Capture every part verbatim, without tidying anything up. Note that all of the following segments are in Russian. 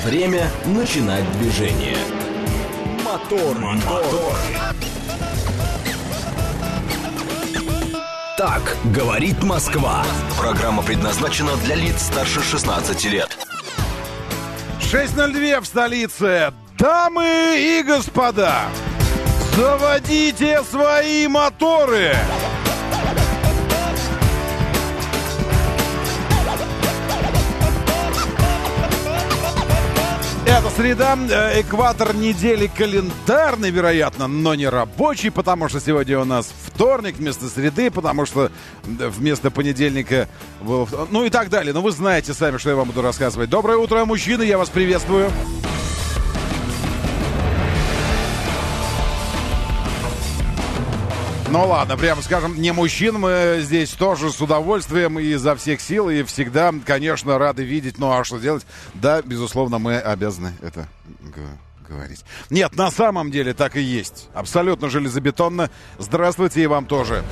Время начинать движение. Мотор, мотор. Так говорит Москва. Программа предназначена для лиц старше шестнадцати лет. шесть ноль два в столице. Дамы и господа, заводите свои моторы. Это среда, экватор недели календарный, вероятно, но не рабочий, потому что сегодня у нас вторник вместо среды, потому что вместо понедельника был... Ну и так далее. Но вы знаете сами, что я вам буду рассказывать. Доброе утро, мужчины, я вас приветствую. Ну ладно, прямо скажем, не мужчин, мы здесь тоже с удовольствием и изо всех сил, и всегда, конечно, рады видеть. Ну а что делать? Да, безусловно, мы обязаны это говорить. Нет, на самом деле так и есть. Абсолютно железобетонно. Здравствуйте и вам тоже.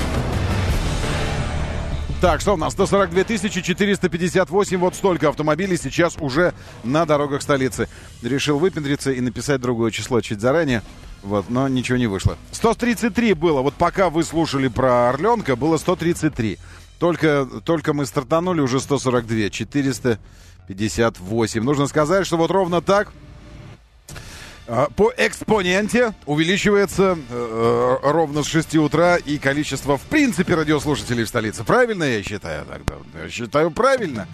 Так, что у нас? сто сорок две тысячи четыреста пятьдесят восемь. Вот столько автомобилей сейчас уже на дорогах столицы. Решил выпендриться и написать другое число чуть заранее. Вот, но ничего не вышло. сто тридцать три было. Вот пока вы слушали про Орленка, было сто тридцать три. Только, только мы стартанули, уже сто сорок два. четыреста пятьдесят восемь. Нужно сказать, что вот ровно так по экспоненте увеличивается э, ровно с шести утра и количество, в принципе, радиослушателей в столице. Правильно я считаю тогда? Я считаю, правильно.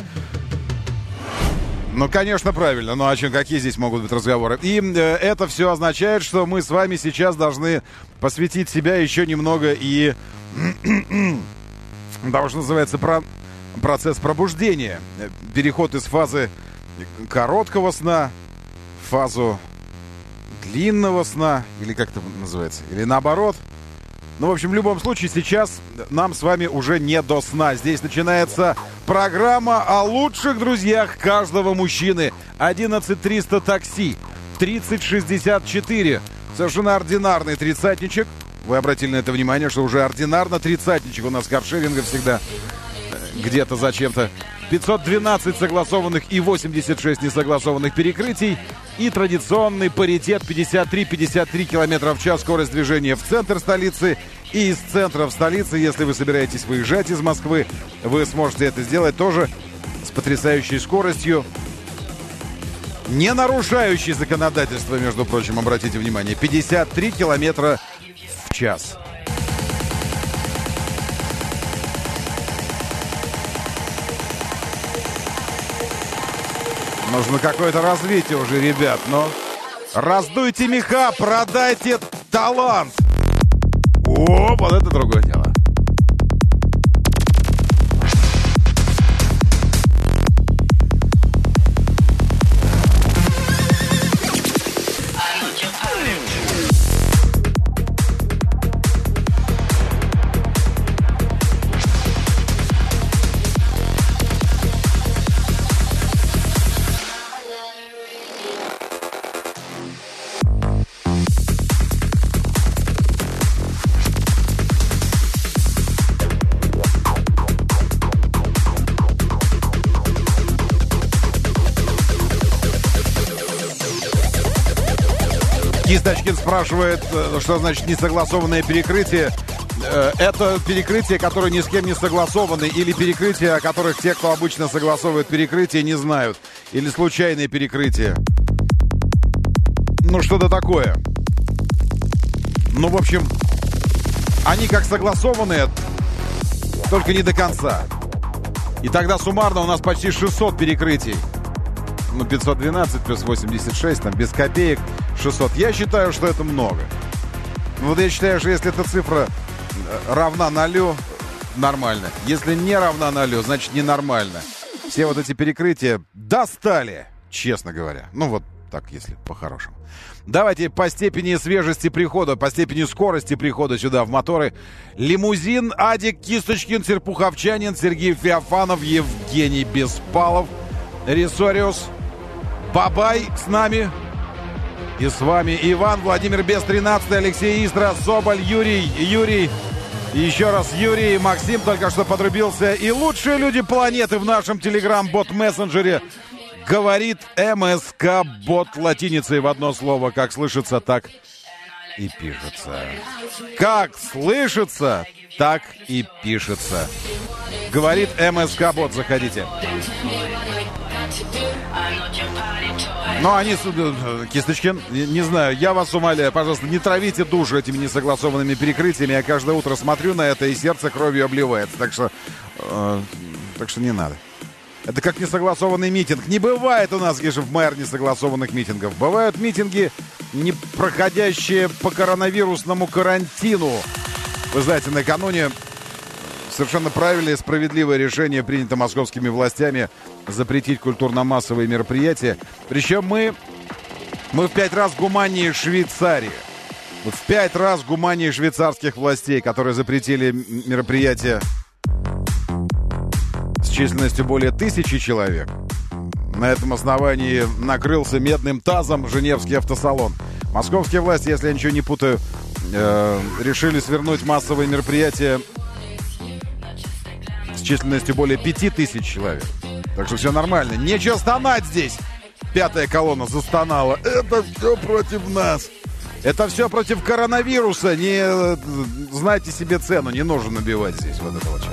Ну, конечно, правильно. Ну, о чем, какие здесь могут быть разговоры? И э, это все означает, что мы с вами сейчас должны посвятить себя еще немного и того, что называется, про процесс пробуждения. Переход из фазы короткого сна в фазу длинного сна, или как это называется, или наоборот. Ну, в общем, в любом случае, сейчас нам с вами уже не до сна. Здесь начинается программа о лучших друзьях каждого мужчины. одиннадцать триста такси, тридцать шестьдесят четыре. Совершенно ординарный тридцатничек. Вы обратили на это внимание, что уже ординарно тридцатничек у нас каршеринга всегда где-то зачем-то. пятьсот двенадцать согласованных и восемьдесят шесть несогласованных перекрытий. И традиционный паритет пятьдесят три пятьдесят три километра в час скорость движения в центр столицы. И из центра в столице, если вы собираетесь выезжать из Москвы, вы сможете это сделать тоже с потрясающей скоростью, не нарушающей законодательство, между прочим, обратите внимание, пятьдесят три километра в час. Нужно какое-то развитие уже, ребят, но раздуйте меха, продайте талант. О, вот это другое дело. Кисточкин спрашивает, что значит несогласованное перекрытие. Это перекрытие, которое ни с кем не согласованы, или перекрытие, о которых те, кто обычно согласовывает перекрытие, не знают. Или случайное перекрытие. Ну, что-то такое. Ну, в общем, они как согласованные, только не до конца. И тогда суммарно у нас почти шестьсот перекрытий. Ну, пятьсот двенадцать плюс восемьдесят шесть, там, без копеек, шестьсот. Я считаю, что это много. Вот я считаю, что если эта цифра равна нулю, нормально. Если не равна нулю, значит ненормально. Все вот эти перекрытия достали, честно говоря. Ну, вот так, если по-хорошему. Давайте по степени свежести прихода, по степени скорости прихода сюда в моторы. Лимузин, Адик, Кисточкин, Серпуховчанин, Сергей Феофанов, Евгений Беспалов, Ресориус, Бабай с нами. И с вами Иван, Владимир Бес, тринадцатый, Алексей Истра, Соболь, Юрий, Юрий, еще раз Юрий, Максим только что подрубился. И лучшие люди планеты в нашем телеграм-бот-мессенджере. Говорит МСК-бот латиницей в одно слово. Как слышится, так и пишется. Как слышится, так и пишется. Говорит МСК-бот. Заходите. Но они, Кисточкин, не, не знаю, я вас умоляю, пожалуйста, не травите душу этими несогласованными перекрытиями. Я каждое утро смотрю на это, и сердце кровью обливается. Так что, э, так что не надо. Это как несогласованный митинг. Не бывает у нас, Геша, в мэр несогласованных митингов. Бывают митинги, не проходящие по коронавирусному карантину. Вы знаете, накануне совершенно правильное и справедливое решение принято московскими властями запретить культурно-массовые мероприятия. Причем мы, мы в пять раз гуманнее Швейцарии. Мы в пять раз гуманнее швейцарских властей, которые запретили мероприятия с численностью более тысячи человек. На этом основании накрылся медным тазом Женевский автосалон. Московские власти, если я ничего не путаю, э, решили свернуть массовые мероприятия с численностью более пяти тысяч человек. Так что все нормально. Нечего стонать здесь. Пятая колонна застонала. Это все против нас. Это все против коронавируса. Не знайте себе цену. Не нужно набивать здесь вот этого часа.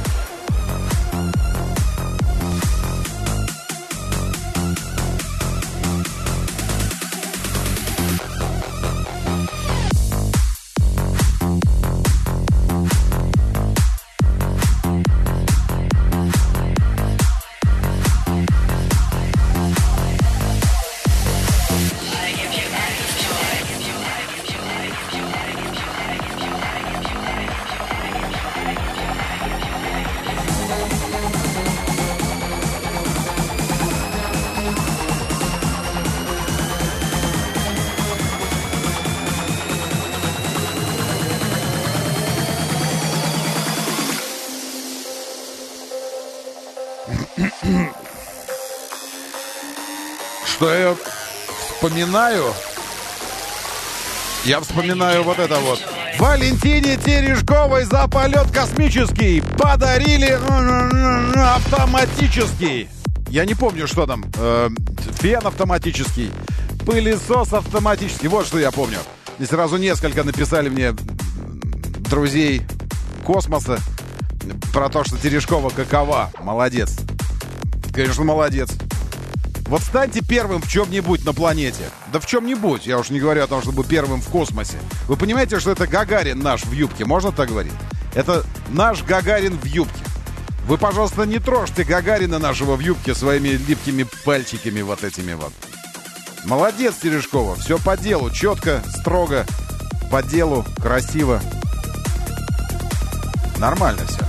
Что я вспоминаю? Я вспоминаю вот это вот. Валентине Терешковой за полет космический подарили автоматический. Я не помню, что там. Э, фен автоматический. Пылесос автоматический. Вот что я помню. И сразу несколько написали мне друзей космоса про то, что Терешкова какова. Молодец. Конечно, молодец. Вот станьте первым в чем-нибудь на планете. Да в чем-нибудь. Я уж не говорю о том, чтобы первым в космосе. Вы понимаете, что это Гагарин наш в юбке? Можно так говорить? Это наш Гагарин в юбке. Вы, пожалуйста, не трожьте Гагарина нашего в юбке своими липкими пальчиками вот этими вот. Молодец, Терешкова. Все по делу. Четко, строго, по делу, красиво. Нормально все.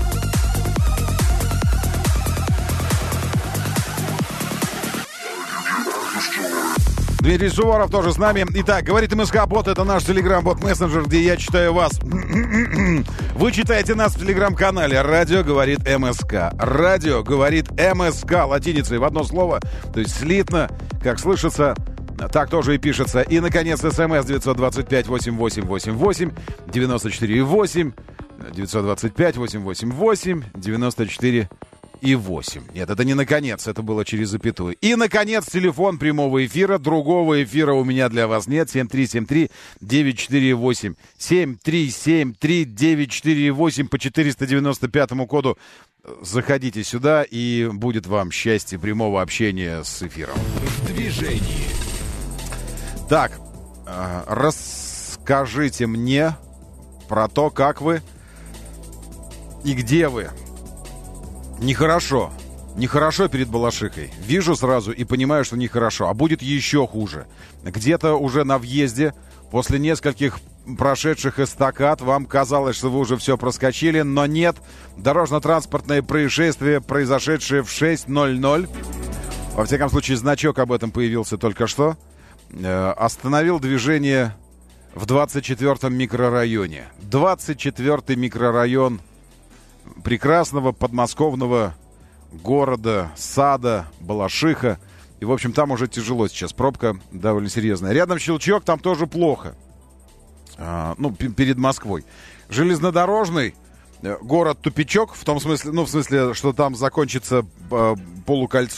Дмитрий Суворов тоже с нами. Итак, говорит МСК-бот, это наш телеграм-бот-мессенджер, где я читаю вас. Вы читаете нас в телеграм-канале «Радио говорит МСК». «Радио говорит МСК» латиницей в одно слово, то есть слитно, как слышится, так тоже и пишется. И, наконец, смс девять два пять восемь восемь восемь восемь девяносто четыре восемь девять два пять восемь восемь восемь девяносто четыре и восемь. Нет, это не наконец, это было через запятую. И, наконец, телефон прямого эфира. Другого эфира у меня для вас нет. семь три семь три девять четыре восемь. семь три семь три девять четыре восемь по четыреста девяносто пятому коду. Заходите сюда, и будет вам счастье прямого общения с эфиром. В движении. Так, расскажите мне про то, как вы и где вы. Нехорошо. Нехорошо перед Балашихой. Вижу сразу и понимаю, что нехорошо. А будет еще хуже. Где-то уже на въезде, после нескольких прошедших эстакад, вам казалось, что вы уже все проскочили, но нет. Дорожно-транспортное происшествие, произошедшее в шесть ноль ноль. Во всяком случае, значок об этом появился только что. Э, остановил движение в двадцать четвёртом микрорайоне. двадцать четвёртый микрорайон прекрасного подмосковного города, сада, Балашиха. И, в общем, там уже тяжело сейчас. Пробка довольно серьезная. Рядом Щелчок, там тоже плохо. А, ну, п- перед Москвой. Железнодорожный город-тупичок, в том смысле, ну, в смысле, что там закончится э, полукольцо,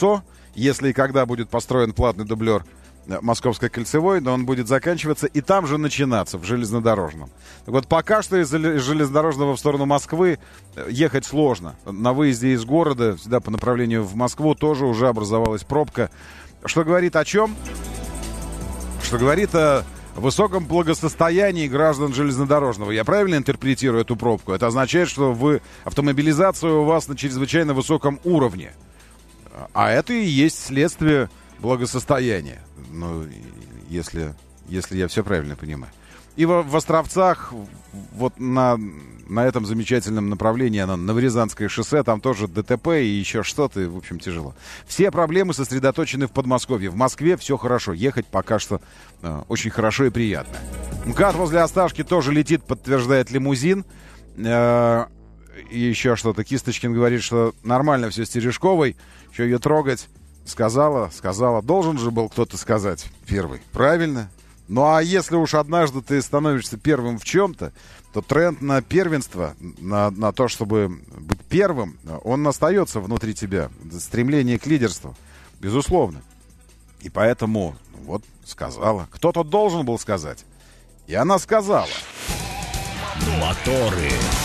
если и когда будет построен платный дублер Московской кольцевой, но он будет заканчиваться и там же начинаться, в железнодорожном. Так вот, пока что из железнодорожного в сторону Москвы ехать сложно. На выезде из города, всегда по направлению в Москву, тоже уже образовалась пробка. Что говорит о чем? Что говорит о высоком благосостоянии граждан железнодорожного. Я правильно интерпретирую эту пробку? Это означает, что вы, автомобилизация у вас на чрезвычайно высоком уровне. А это и есть следствие благосостояния. Ну, если, если я все правильно понимаю. И в, в Островцах, вот на, на этом замечательном направлении, на Новорязанское шоссе, там тоже ДТП и еще что-то, в общем, тяжело. Все проблемы сосредоточены в Подмосковье. В Москве все хорошо, ехать пока что э, очень хорошо и приятно. МКАД возле Осташки тоже летит, подтверждает лимузин. Э, и еще что-то. Кисточкин говорит, что нормально все с Терешковой, что ее трогать. Сказала, сказала. Должен же был кто-то сказать первый. Правильно? Ну а если уж однажды ты становишься первым в чем-то, то тренд на первенство, на, на то, чтобы быть первым, он остается внутри тебя. Стремление к лидерству, безусловно. И поэтому, вот, сказала. Кто-то должен был сказать. И она сказала. Моторы.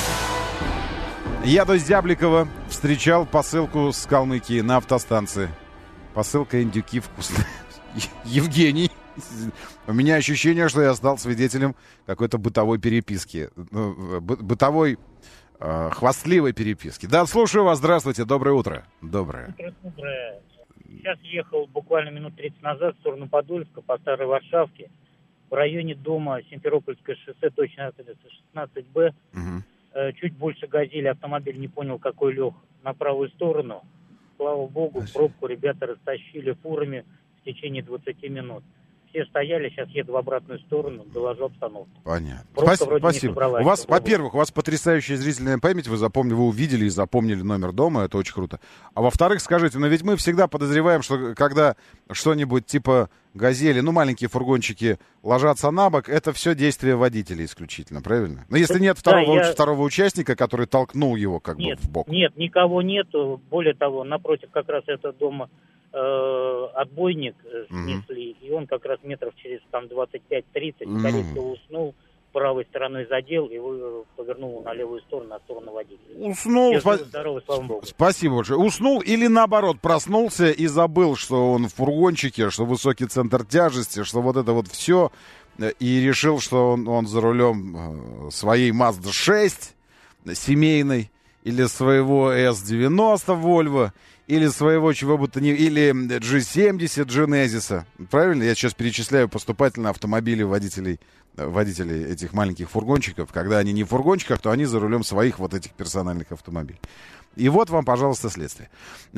Я до Зябликова встречал посылку с Калмыкии на автостанции. Посылка индюки вкусная. Евгений. У меня ощущение, что я стал свидетелем какой-то бытовой переписки. Бы- бытовой, э, хвастливой переписки. Да, слушаю вас. Здравствуйте. Доброе утро. Доброе. Утро доброе. Сейчас ехал буквально минут тридцать назад в сторону Подольска по Старой Варшавке. В районе дома Симферопольское шоссе, точно шестнадцать Б. Угу. Э, чуть больше газели. Автомобиль не понял, какой лег на правую сторону. Слава богу, пробку ребята растащили фурами в течение двадцати минут. Все стояли, сейчас еду в обратную сторону, доложу обстановку. Понятно. Пробка Спасибо. вроде не спасибо. собралась. У вас, Попробуй. во-первых, у вас потрясающая зрительная память. Вы запомнили, вы увидели и запомнили номер дома. Это очень круто. А во-вторых, скажите, но ведь мы всегда подозреваем, что когда что-нибудь типа «Газели», ну, маленькие фургончики ложатся на бок, это все действие водителя исключительно, правильно? Но если нет второго, Да, я... второго участника, который толкнул его как нет, бы в бок. Нет, никого нету. Более того, напротив как раз этого дома э, отбойник э, снесли, mm-hmm. и он как раз метров через там двадцать пять тридцать, mm-hmm. скорее всего, уснул, правой стороной задел и повернул на левую сторону, на сторону водителя. Уснул. Спа... Здоровый, слава богу. Спасибо большое. Уснул или наоборот проснулся и забыл, что он в фургончике, что высокий центр тяжести, что вот это вот все, и решил, что он, он за рулем своей Мазда шесть семейной или своего эс девяносто Volvo, или своего чего бы то ни... Или джи семьдесят Genesis. Правильно? Я сейчас перечисляю поступательно автомобили водителей, водителей этих маленьких фургончиков. Когда они не в фургончиках, то они за рулем своих вот этих персональных автомобилей. И вот вам, пожалуйста, следствие.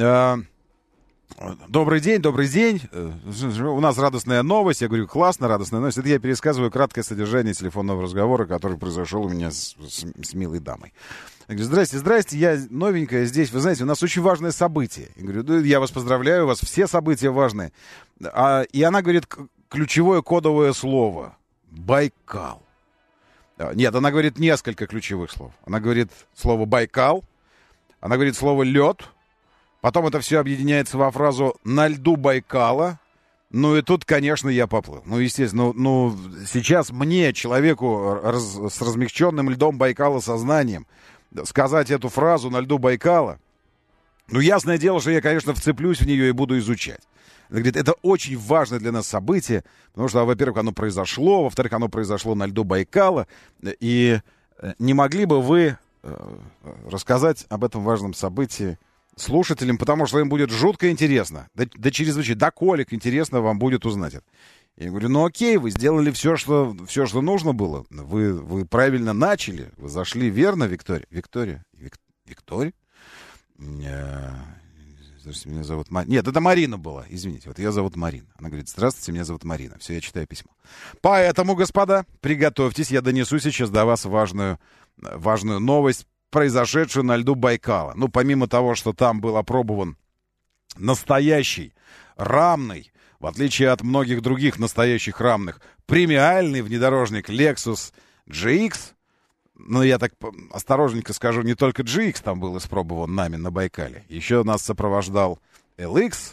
Добрый день, добрый день. У нас радостная новость. Я говорю, классно, радостная новость. Это я пересказываю краткое содержание телефонного разговора, который произошел у меня с, с, с милой дамой. Я говорю, здрасте, здрасте, я новенькая здесь. Вы знаете, у нас очень важное событие. Я говорю, да, я вас поздравляю, у вас все события важные. А, и она говорит ключевое кодовое слово. Байкал. Нет, она говорит несколько ключевых слов. Она говорит слово Байкал. Она говорит слово лед. Потом это все объединяется во фразу «на льду Байкала». Ну и тут, конечно, я поплыл. Ну, естественно, ну, ну сейчас мне, человеку раз, с размягченным льдом Байкала сознанием, сказать эту фразу «на льду Байкала», ну, ясное дело, что я, конечно, вцеплюсь в нее и буду изучать. Она говорит, это очень важное для нас событие, потому что, во-первых, оно произошло, во-вторых, оно произошло на льду Байкала, и не могли бы вы рассказать об этом важном событии слушателям, потому что им будет жутко интересно, да, да чрезвычайно, да колик интересно вам будет узнать это. Я говорю, ну окей, вы сделали все, что, все, что нужно было, вы, вы правильно начали, вы зашли верно, Виктория. Виктория? Вик, Виктория? Здравствуйте, меня зовут Марина. Нет, это Марина была, извините, вот ее зовут Марина. Она говорит, здравствуйте, меня зовут Марина. Все, я читаю письмо. Поэтому, господа, приготовьтесь, я донесу сейчас до вас важную, важную новость, произошедшую на льду Байкала. Ну, помимо того, что там был опробован настоящий, рамный, в отличие от многих других настоящих рамных, премиальный внедорожник Lexus джи икс, ну, я так осторожненько скажу, не только джи икс там был испробован нами на Байкале. Еще нас сопровождал эл икс,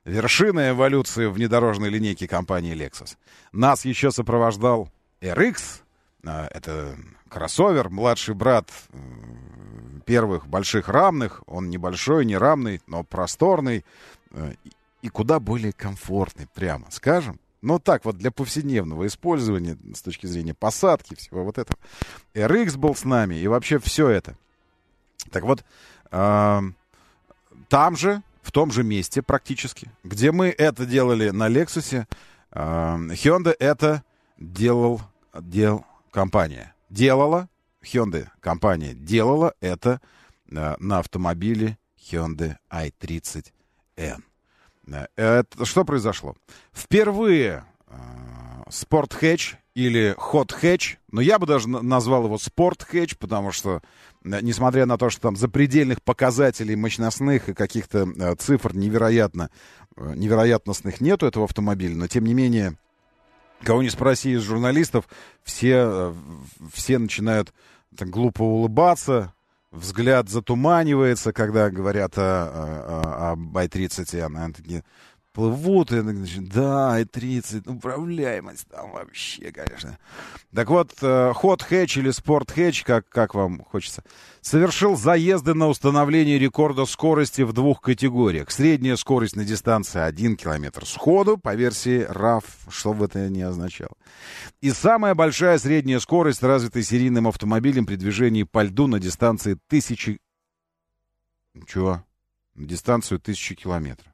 вершина эволюции внедорожной линейки компании Lexus. Нас еще сопровождал эр икс, это кроссовер, младший брат первых больших рамных. Он небольшой, не рамный, но просторный и куда более комфортный, прямо скажем. Ну, так вот, для повседневного использования, с точки зрения посадки, всего вот этого. эр икс был с нами, и вообще все это. Так вот, э, там же, в том же месте практически, где мы это делали на Lexus, э, Hyundai это делал, дел, компания. Делала, Hyundai компания делала это э, на автомобиле Hyundai ай тридцать эн. Это, что произошло? Впервые э, Sport Hatch или Hot Hatch, но я бы даже назвал его Sport Hatch, потому что, э, несмотря на то, что там запредельных показателей мощностных и каких-то э, цифр невероятно, э, невероятностных нету этого автомобиля, но тем не менее, кого не спроси из журналистов, все, э, все начинают так глупо улыбаться. Взгляд затуманивается, когда говорят о, о, о ай тридцать эн. Они такие плывут, и значит, да, ай тридцать, управляемость там вообще, конечно. Так вот, Hot Hatch или Sport Hatch, как, как вам хочется, совершил заезды на установление рекорда скорости в двух категориях. Средняя скорость на дистанции один километр сходу, по версии раф, что бы это ни означало. И самая большая средняя скорость, развитой серийным автомобилем при движении по льду на дистанции тысячи... Чего? На дистанцию тысячи километров.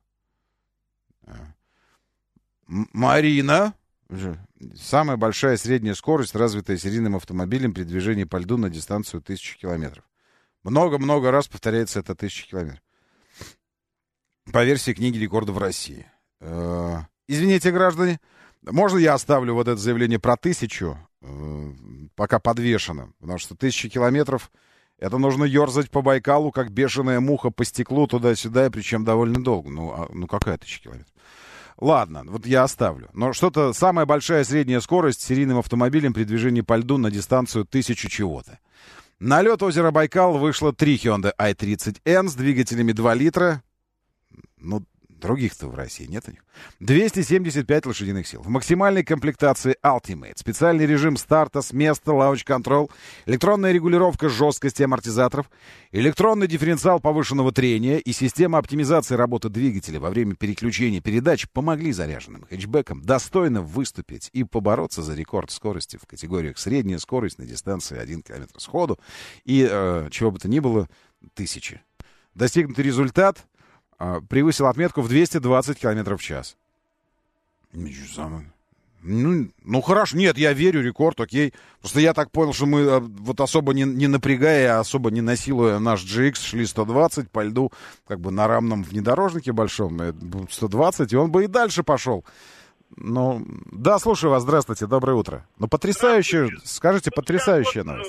Марина. Самая большая средняя скорость, развитая серийным автомобилем при движении по льду на дистанцию тысячи километров. Много-много раз повторяется это тысяча километров. По версии книги рекордов России. Извините, граждане, можно я оставлю вот это заявление про тысячу, пока подвешено? Потому что тысяча километров, это нужно ерзать по Байкалу, как бешеная муха по стеклу туда-сюда, и причем довольно долго. Ну, а, ну какая тысяча километров? Ладно, вот я оставлю. Но что-то, самая большая средняя скорость с серийным автомобилем при движении по льду на дистанцию тысячу чего-то. На лед озера Байкал вышло три Hyundai ай тридцать эн с двигателями два литра. Ну, других-то в России нет у них. двести семьдесят пять лошадиных сил. В максимальной комплектации Ultimate. Специальный режим старта с места, Launch Control, электронная регулировка жесткости амортизаторов, электронный дифференциал повышенного трения и система оптимизации работы двигателя во время переключения передач помогли заряженным хэтчбекам достойно выступить и побороться за рекорд скорости в категориях средняя скорость на дистанции один километр сходу и, э, чего бы то ни было, тысячи. Достигнутый результат превысил отметку в двести двадцать километров в час. Ну, ну, хорошо, нет, я верю, рекорд, окей. Просто я так понял, что мы вот особо не, не напрягая, особо не насилуя наш джи икс, шли сто двадцать по льду, как бы на рамном внедорожнике большом, сто двадцать, и он бы и дальше пошел. Ну, да, слушаю вас, здравствуйте, доброе утро. Ну, потрясающее, скажите, потрясающая новость.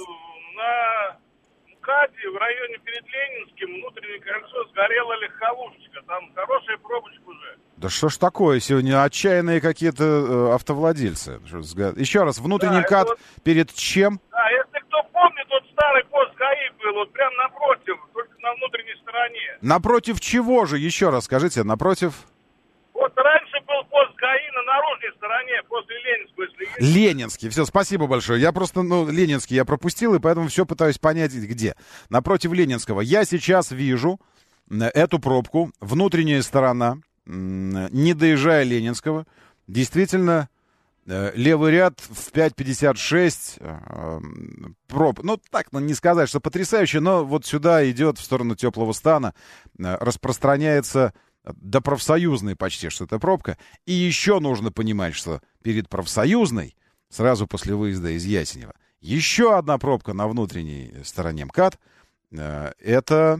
В районе перед Ленинским внутреннее кольцо сгорела легковушечка. Там хорошая пробочка уже. Да что ж такое сегодня? Отчаянные какие-то э, автовладельцы. Еще раз, внутренний да, КАТ вот, перед чем? Да, если кто помнит, вот старый пост ГАИ был, вот прям напротив, только на внутренней стороне. Напротив чего же? Еще раз скажите, напротив... Вот раньше был пост ГАИ на наружной стороне, после Ленинского, если есть. Ленинский, все, спасибо большое. Я просто, ну, Ленинский я пропустил, и поэтому все пытаюсь понять, где. Напротив Ленинского. Я сейчас вижу эту пробку, внутренняя сторона, не доезжая Ленинского, действительно, левый ряд в пять пятьдесят шесть проб. Ну, так, ну, не сказать, что потрясающе, но вот сюда идет в сторону Теплого Стана, распространяется... до профсоюзной почти, что это пробка. И еще нужно понимать, что перед профсоюзной, сразу после выезда из Ясенева, еще одна пробка на внутренней стороне МКАД. Это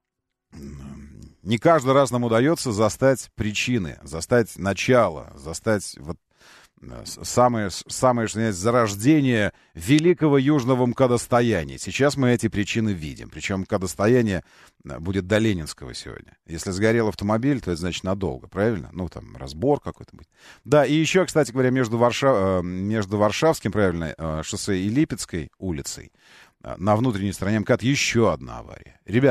не каждый раз нам удается застать причины, застать начало, застать вот самое, самое что называется, зарождение великого южного МКАДостояния. Сейчас мы эти причины видим. Причем МКАДостояние будет до Ленинского сегодня. Если сгорел автомобиль, то это значит надолго, правильно? Ну, там, разбор какой-то будет. Да, и еще, кстати говоря, между, Варшав... между Варшавским, правильно, шоссе и Липецкой улицей на внутренней стороне МКАД еще одна авария. Ребят,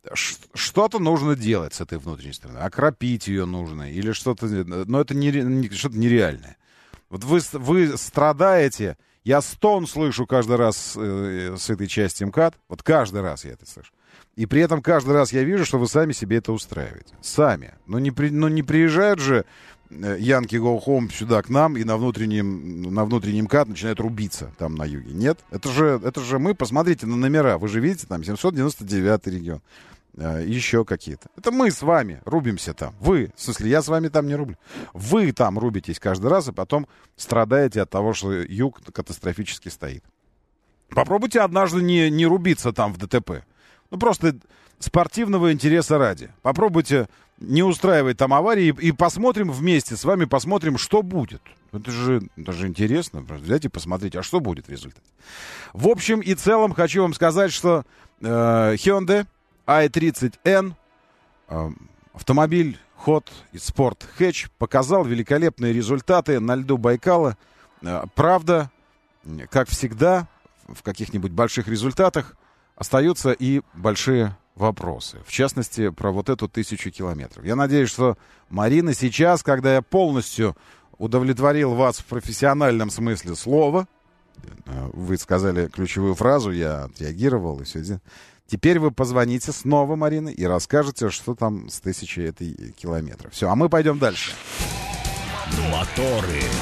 что-то нужно делать с этой внутренней стороной. Окропить ее нужно или что-то... Но это не, не, что-то нереальное. Вот вы, вы страдаете... Я стон слышу каждый раз э, с этой части МКАД. Вот каждый раз я это слышу. И при этом каждый раз я вижу, что вы сами себе это устраиваете. Сами. Но не, при, но не приезжают же Янки Go Home сюда к нам и на внутреннем, на внутреннем МКАД начинают рубиться там на юге. Нет. Это же, это же мы. Посмотрите на номера. Вы же видите, там семьсот девяносто девятый регион. Э, еще какие-то. Это мы с вами рубимся там. Вы. В смысле, я с вами там не рублю. Вы там рубитесь каждый раз, и потом страдаете от того, что юг катастрофически стоит. Попробуйте однажды не, не рубиться там в ДТП. Ну, просто спортивного интереса ради. Попробуйте не устраивать там аварии и, и посмотрим вместе с вами, посмотрим, что будет. Это же, это же интересно. Просто взять и посмотреть, а что будет в результате. В общем и целом хочу вам сказать, что э, Hyundai ай тридцать эн, э, автомобиль Hot Sport Hatch, показал великолепные результаты на льду Байкала. Э, правда, как всегда, в каких-нибудь больших результатах остаются и большие вопросы. В частности, про вот эту тысячу километров. Я надеюсь, что Марина сейчас, когда я полностью удовлетворил вас в профессиональном смысле слова, вы сказали ключевую фразу, я отреагировал и все. Теперь вы позвоните снова, Марина, и расскажете, что там с тысячей этой километров. Все, а мы пойдем дальше. Моторы.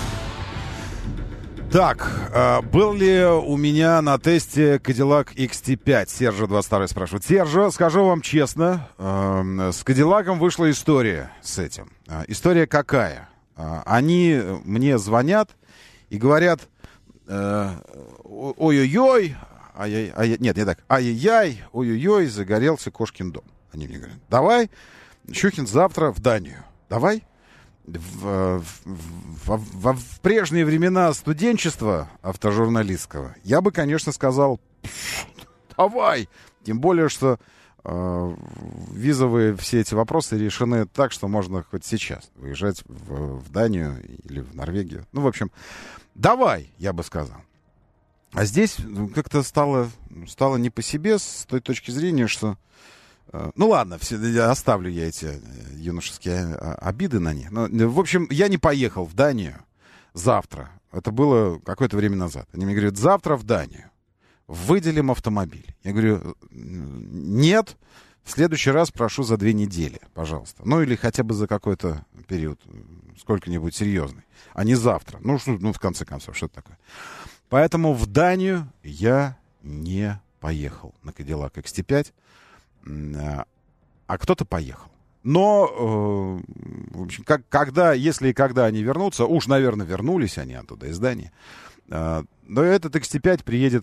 Так, э, был ли у меня на тесте Cadillac икс ти пять? Сержа двадцать два спрашивает. Сержа, скажу вам честно, э, с Кадиллаком вышла история с этим. Э, история какая? Э, они мне звонят и говорят, э, ой-ой-ой, ай-яй, ай, нет, не так, ай-яй-яй, ой-ой-ой, загорелся кошкин дом. Они мне говорят, давай, Щукин, завтра в Данию. Давай. В, в, в, в, в прежние времена студенчества автожурналистского я бы, конечно, сказал, давай. Тем более, что э, визовые все эти вопросы решены так, что можно хоть сейчас выезжать в, в Данию или в Норвегию. Ну, в общем, давай, я бы сказал. А здесь как-то стало, стало не по себе с той точки зрения, что... Ну ладно, все, оставлю я эти юношеские обиды на них. Но, в общем, я не поехал в Данию завтра. Это было какое-то время назад. Они мне говорят, завтра в Данию. Выделим автомобиль. Я говорю, нет, в следующий раз прошу за две недели, пожалуйста. Ну или хотя бы за какой-то период, сколько-нибудь серьезный. А не завтра. Ну, что, ну в конце концов, что это такое? Поэтому в Данию я не поехал на Cadillac икс ти пять. А кто-то поехал. Но, э, в общем, как, когда, если и когда они вернутся, уж, наверное, вернулись они оттуда, из Дании, э, но этот икс ти пять приедет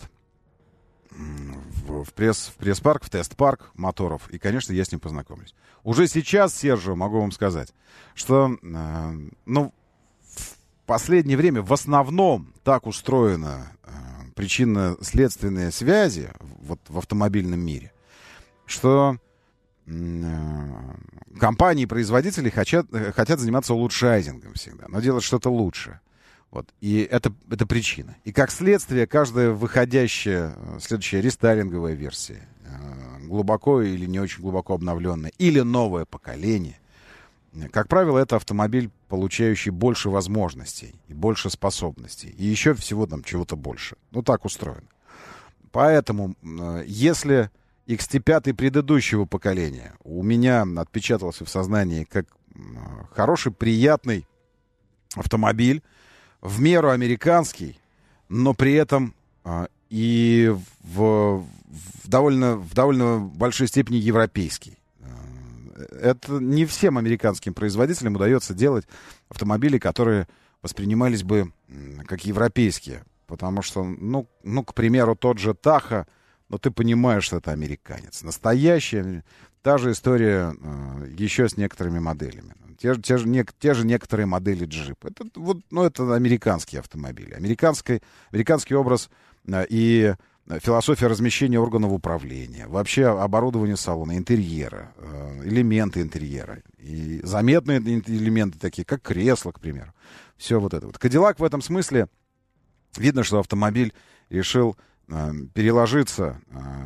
в, в, пресс, в пресс-парк, в тест-парк моторов, и, конечно, я с ним познакомлюсь. Уже сейчас, Сержио, могу вам сказать, что, э, ну, в последнее время в основном так устроена э, причинно-следственные связи вот, в автомобильном мире, что э, компании и производители хотят, хотят заниматься улучшайзингом всегда, но делать что-то лучше. Вот. И это, это причина. И как следствие, каждая выходящая, следующая рестайлинговая версия, э, глубоко или не очень глубоко обновленная, или новое поколение, как правило, это автомобиль, получающий больше возможностей и больше способностей. И еще всего там чего-то больше. Ну, так устроено. Поэтому, э, если... икс ти пять предыдущего поколения у меня отпечатался в сознании как хороший, приятный автомобиль, в меру американский, но при этом а, и в, в, довольно, в довольно большой степени европейский. Это не всем американским производителям удается делать автомобили, которые воспринимались бы как европейские. Потому что, ну, ну к примеру, тот же Tahoe, но ты понимаешь, что это американец. Настоящая, та же история э, еще с некоторыми моделями. Те, те, же, не, те же некоторые модели джип. Это, вот, ну, это американские автомобили. Американский, американский образ э, и философия размещения органов управления. Вообще оборудование салона, интерьера, э, элементы интерьера. И заметные элементы такие, как кресло, к примеру. Все вот это вот. Cadillac в этом смысле, видно, что автомобиль решил переложиться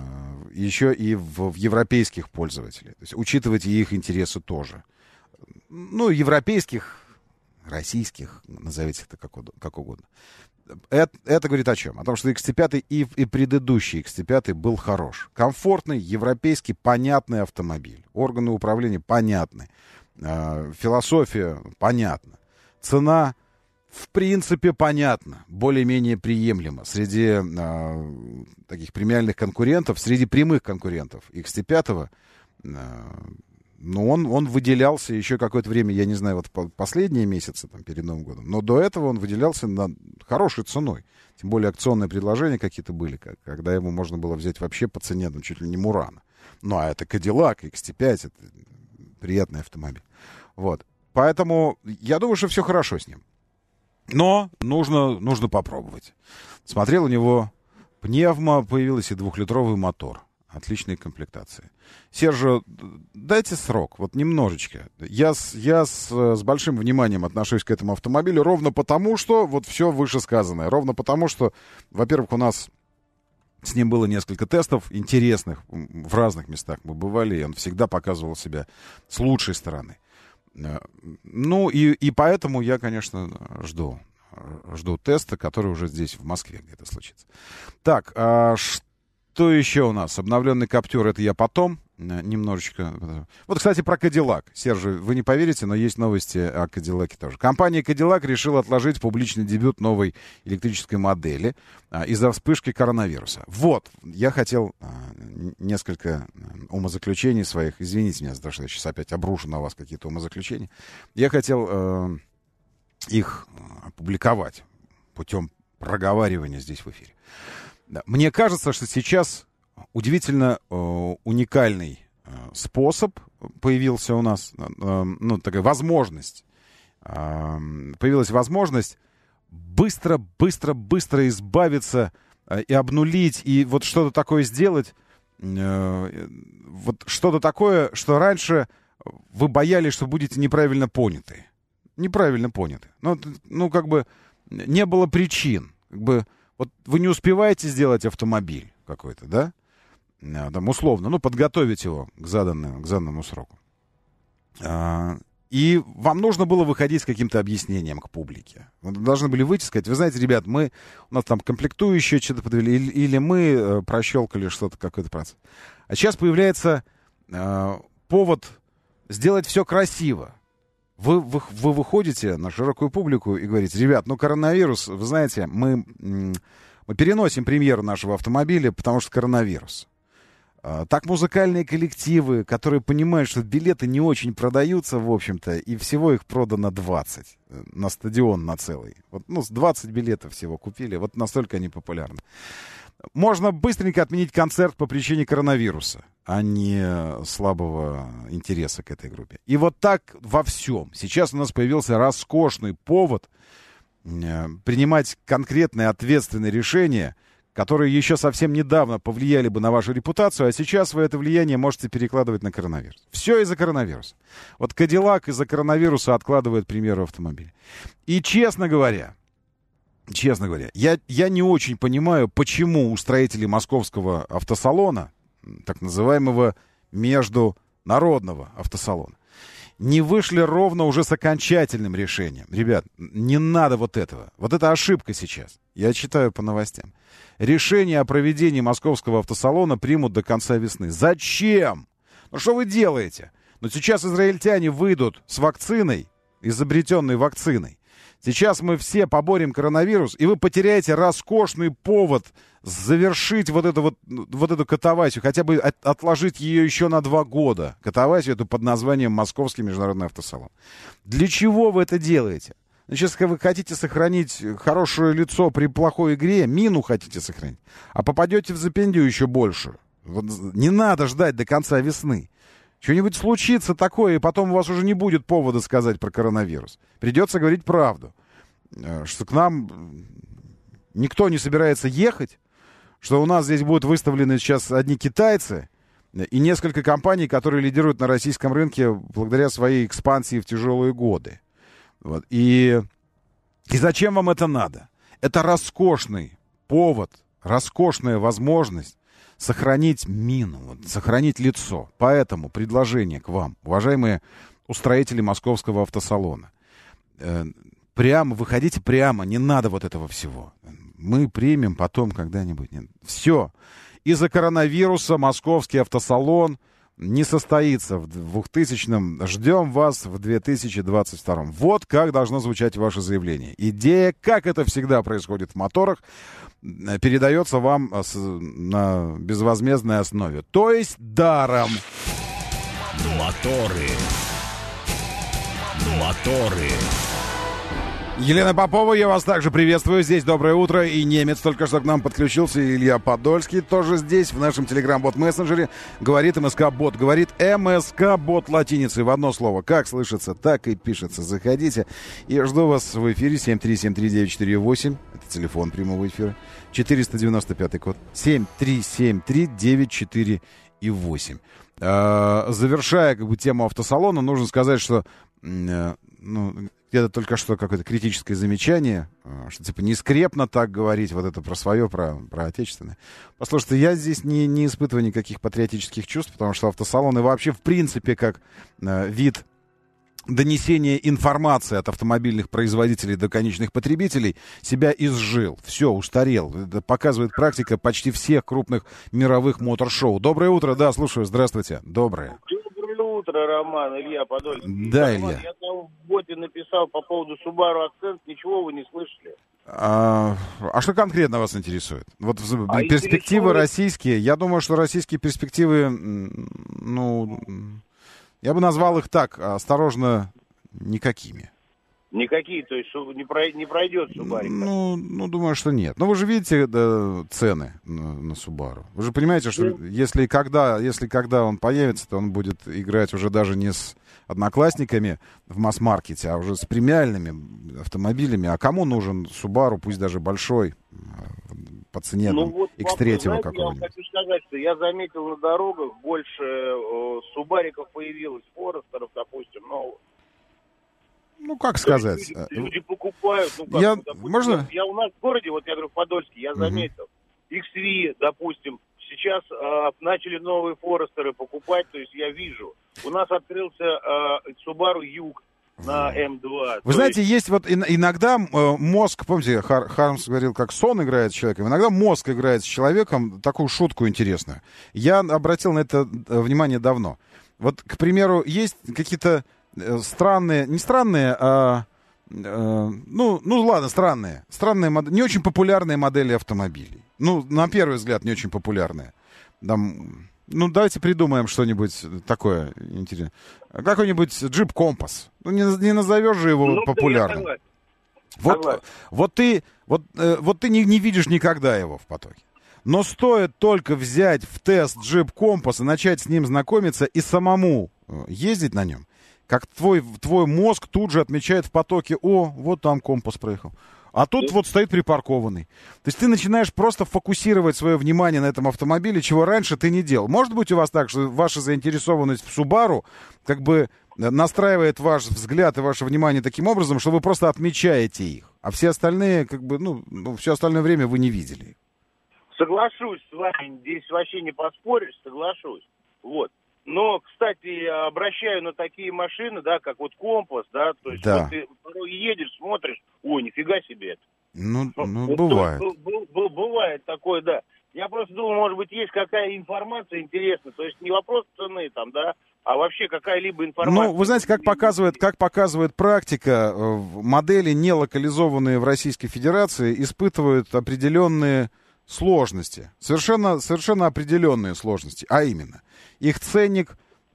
еще и в, в европейских пользователей. То есть учитывать и их интересы тоже. Ну, европейских, российских, назовите это как, как угодно. Это, это говорит о чем? О том, что икс ти пять и, и предыдущий икс ти пять был хорош. Комфортный, европейский, понятный автомобиль. Органы управления понятны. Э, философия понятна. Цена, в принципе, понятна. Более-менее приемлема. Среди э, таких премиальных конкурентов, среди прямых конкурентов икс ти пять, э, ну, он, он выделялся еще какое-то время, я не знаю, вот последние месяцы там, перед Новым годом, но до этого он выделялся на хорошей ценой. Тем более акционные предложения какие-то были, когда ему можно было взять вообще по цене, ну, чуть ли не Мурана. Ну, а это Cadillac, икс ти пять, это приятный автомобиль. Вот. Поэтому я думаю, что все хорошо с ним. Но нужно, нужно попробовать. Смотрел, у него пневмо, появился и двухлитровый мотор. Отличные комплектации. Сержо, дайте срок, вот немножечко. Я, с, я с, с большим вниманием отношусь к этому автомобилю ровно потому, что вот все вышесказанное. Ровно потому, что, во-первых, у нас с ним было несколько тестов интересных. В разных местах мы бывали, и он всегда показывал себя с лучшей стороны. Ну, и, и поэтому я, конечно, жду. Жду теста, который уже здесь, в Москве, где-то случится. Так, а что? Что еще у нас? Обновленный Каптюр, это я потом немножечко... Вот, кстати, про Cadillac. Серж, вы не поверите, но есть новости о Cadillac тоже. Компания Cadillac решила отложить публичный дебют новой электрической модели а, из-за вспышки коронавируса. Вот, я хотел а, несколько умозаключений своих. Извините меня за то, что я сейчас опять обрушу на вас какие-то умозаключения. Я хотел а, их опубликовать путем проговаривания здесь в эфире. Мне кажется, что сейчас удивительно э, уникальный э, способ появился у нас, э, ну, такая возможность, э, появилась возможность быстро, быстро, быстро избавиться э, и обнулить, и вот что-то такое сделать, э, вот что-то такое, что раньше вы боялись, что будете неправильно поняты. Неправильно поняты. Ну, ну как бы не было причин, как бы. Вот вы не успеваете сделать автомобиль какой-то, да? Там условно, ну, подготовить его к заданному, к заданному сроку. А, и вам нужно было выходить с каким-то объяснением к публике. Вы должны были выйти и сказать, вы знаете, ребят, мы, у нас там комплектующие что-то подвели, или, или мы прощелкали что-то, какой-то процесс. А сейчас появляется а, повод сделать все красиво. Вы, вы, вы выходите на широкую публику и говорите, ребят, ну коронавирус, вы знаете, мы, мы переносим премьеру нашего автомобиля, потому что коронавирус. Так музыкальные коллективы, которые понимают, что билеты не очень продаются, в общем-то, и всего их продано двадцать на стадион, на целый. Вот, ну, двадцать билетов всего купили, вот настолько они популярны. Можно быстренько отменить концерт по причине коронавируса, а не слабого интереса к этой группе. И вот так во всем. Сейчас у нас появился роскошный повод э, принимать конкретные ответственные решения, которые еще совсем недавно повлияли бы на вашу репутацию, а сейчас вы это влияние можете перекладывать на коронавирус. Все из-за коронавируса. Вот Cadillac из-за коронавируса откладывает премьеру автомобиля. И, честно говоря, Честно говоря, я, я не очень понимаю, почему у строителей московского автосалона, так называемого международного автосалона, не вышли ровно уже с окончательным решением. Ребят, не надо вот этого. Вот это ошибка сейчас. Я читаю по новостям. Решение о проведении московского автосалона примут до конца весны. Зачем? Ну что вы делаете? Но сейчас израильтяне выйдут с вакциной, изобретенной вакциной. Сейчас мы все поборем коронавирус, и вы потеряете роскошный повод завершить вот эту вот, вот эту катавасию, хотя бы от, отложить ее еще на два года. Катавасию эту под названием Московский международный автосалон. Для чего вы это делаете? Сейчас вы хотите сохранить хорошее лицо при плохой игре, мину хотите сохранить, а попадете в запендию еще больше. Вот не надо ждать до конца весны. Что-нибудь случится такое, и потом у вас уже не будет повода сказать про коронавирус. Придется говорить правду. Что к нам никто не собирается ехать, что у нас здесь будут выставлены сейчас одни китайцы и несколько компаний, которые лидируют на российском рынке благодаря своей экспансии в тяжелые годы. Вот. И, и зачем вам это надо? Это роскошный повод, роскошная возможность сохранить мину, вот, сохранить лицо. Поэтому предложение к вам, уважаемые устроители московского автосалона. Э, прямо, выходите прямо, не надо вот этого всего. Мы примем потом когда-нибудь. Нет. Все. Из-за коронавируса московский автосалон не состоится в двухтысячном. Ждем вас в две тысячи двадцать втором. Вот как должно звучать ваше заявление. Идея, как это всегда происходит в моторах, передается вам на безвозмездной основе. То есть даром. Моторы. Моторы. Елена Попова, я вас также приветствую. Здесь доброе утро. И немец только что к нам подключился. Илья Подольский тоже здесь, в нашем телеграм-бот-мессенджере. Говорит МСК-бот. Говорит МСК-бот латиницей в одно слово. Как слышится, так и пишется. Заходите. И жду вас в эфире. семь три семь три девять четыре восемь. Это телефон прямого эфира. четыреста девяносто пятый код. семь три семь три девять четыре восемь. Завершая как бы тему автосалона, нужно сказать, что... Ну, где-то только что какое-то критическое замечание, что типа не скрепно так говорить, вот это про свое, про, про отечественное. Послушайте, я здесь не, не испытываю никаких патриотических чувств, потому что автосалоны вообще в принципе как э, вид донесения информации от автомобильных производителей до конечных потребителей себя изжил. Все, устарел. Это показывает практика почти всех крупных мировых мотор-шоу. Доброе утро, да, слушаю, здравствуйте. Доброе. Доброе утро, Роман, Илья Подольский. Да, Роман, Илья. Я там в боте написал по поводу Subaru Accent, ничего вы не слышали. А, а что конкретно вас интересует? Вот А перспективы интересует... российские. Я думаю, что российские перспективы, ну, я бы назвал их так, осторожно, никакими. Никакие, то есть не, прой... не пройдет Subaru. Ну, ну, думаю, что нет. Но вы же видите да, цены на, на Subaru. Вы же понимаете, что да. если когда, если когда он появится, то он будет играть уже даже не с одноклассниками в масс-маркете, а уже с премиальными автомобилями. А кому нужен Subaru, пусть даже большой, по цене ну, там, вот, икс три знаете, какого-нибудь? Я хочу сказать, что я заметил на дорогах больше э, Субариков появилось, Форестеров, допустим, новых. Ну, как сказать? Люди, люди покупают. Ну, как, я, допустим, можно? Я у нас в городе, вот я говорю, в Подольске, я заметил. икс три, допустим, сейчас э, начали новые Форестеры покупать, то есть я вижу. У нас открылся э, Subaru Юг на эм два. Вы то знаете, есть... есть вот иногда э, мозг, помните, Хар, Хармс говорил, как сон играет с человеком, иногда мозг играет с человеком, такую шутку интересную. Я обратил на это внимание давно. Вот, к примеру, есть какие-то странные, не странные, а, э, ну, ну ладно, странные, странные, не очень популярные модели автомобилей. Ну, на первый взгляд, не очень популярные. Там, ну, давайте придумаем что-нибудь такое интересное. Какой-нибудь джип Компас. Ну, не, не назовешь же его ну, популярным. Да, вот, вот ты, вот, э, вот ты не, не видишь никогда его в потоке. Но стоит только взять в тест джип Компас и начать с ним знакомиться и самому ездить на нем, как твой, твой мозг тут же отмечает в потоке: о, вот там Компас проехал. А тут вот стоит припаркованный. То есть ты начинаешь просто фокусировать свое внимание на этом автомобиле, чего раньше ты не делал. Может быть у вас так, что ваша заинтересованность в Subaru как бы настраивает ваш взгляд и ваше внимание таким образом, что вы просто отмечаете их. А все остальные, как бы, ну, ну все остальное время вы не видели их. Соглашусь с вами, здесь вообще не поспоришь, соглашусь. Вот. Но, кстати, обращаю на такие машины, да, как вот Компас, да, то есть да. вот ты порой едешь, смотришь, ой, нифига себе это. Ну, ну вот, бывает. То, б, б, бывает такое, да. Я просто думаю, может быть, есть какая информация интересная, то есть не вопрос цены там, да, а вообще какая-либо информация. Ну, вы знаете, как показывает, как показывает практика, модели, не локализованные в Российской Федерации, испытывают определенные сложности, совершенно, совершенно определенные сложности, а именно, их ценник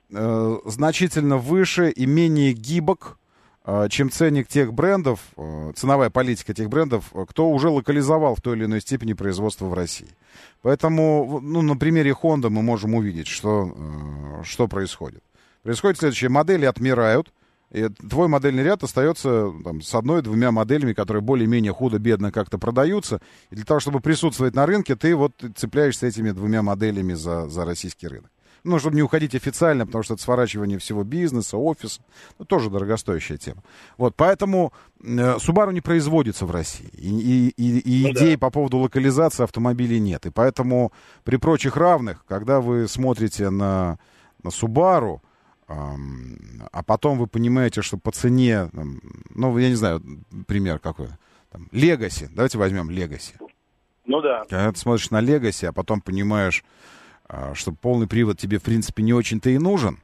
э, значительно выше и менее гибок, э, чем ценник тех брендов, э, ценовая политика тех брендов, кто уже локализовал в той или иной степени производство в России. Поэтому, ну, на примере Honda мы можем увидеть, что, э, что происходит. Происходит следующее: модели отмирают, и твой модельный ряд остается там, с одной-двумя моделями, которые более-менее худо-бедно как-то продаются. И для того, чтобы присутствовать на рынке, ты вот цепляешься этими двумя моделями за, за российский рынок. Ну, чтобы не уходить официально, потому что это сворачивание всего бизнеса, офиса. Ну, тоже дорогостоящая тема. Вот, поэтому э, Subaru не производится в России. И, и, и, и Ну, идей да. по поводу локализации автомобилей нет. И поэтому при прочих равных, когда вы смотрите на, на Subaru, эм, а потом вы понимаете, что по цене, там, ну, я не знаю, пример какой, там, Legacy, давайте возьмем Legacy. Ну да. Когда ты смотришь на Legacy, а потом понимаешь, что полный привод тебе, в принципе, не очень-то и нужен,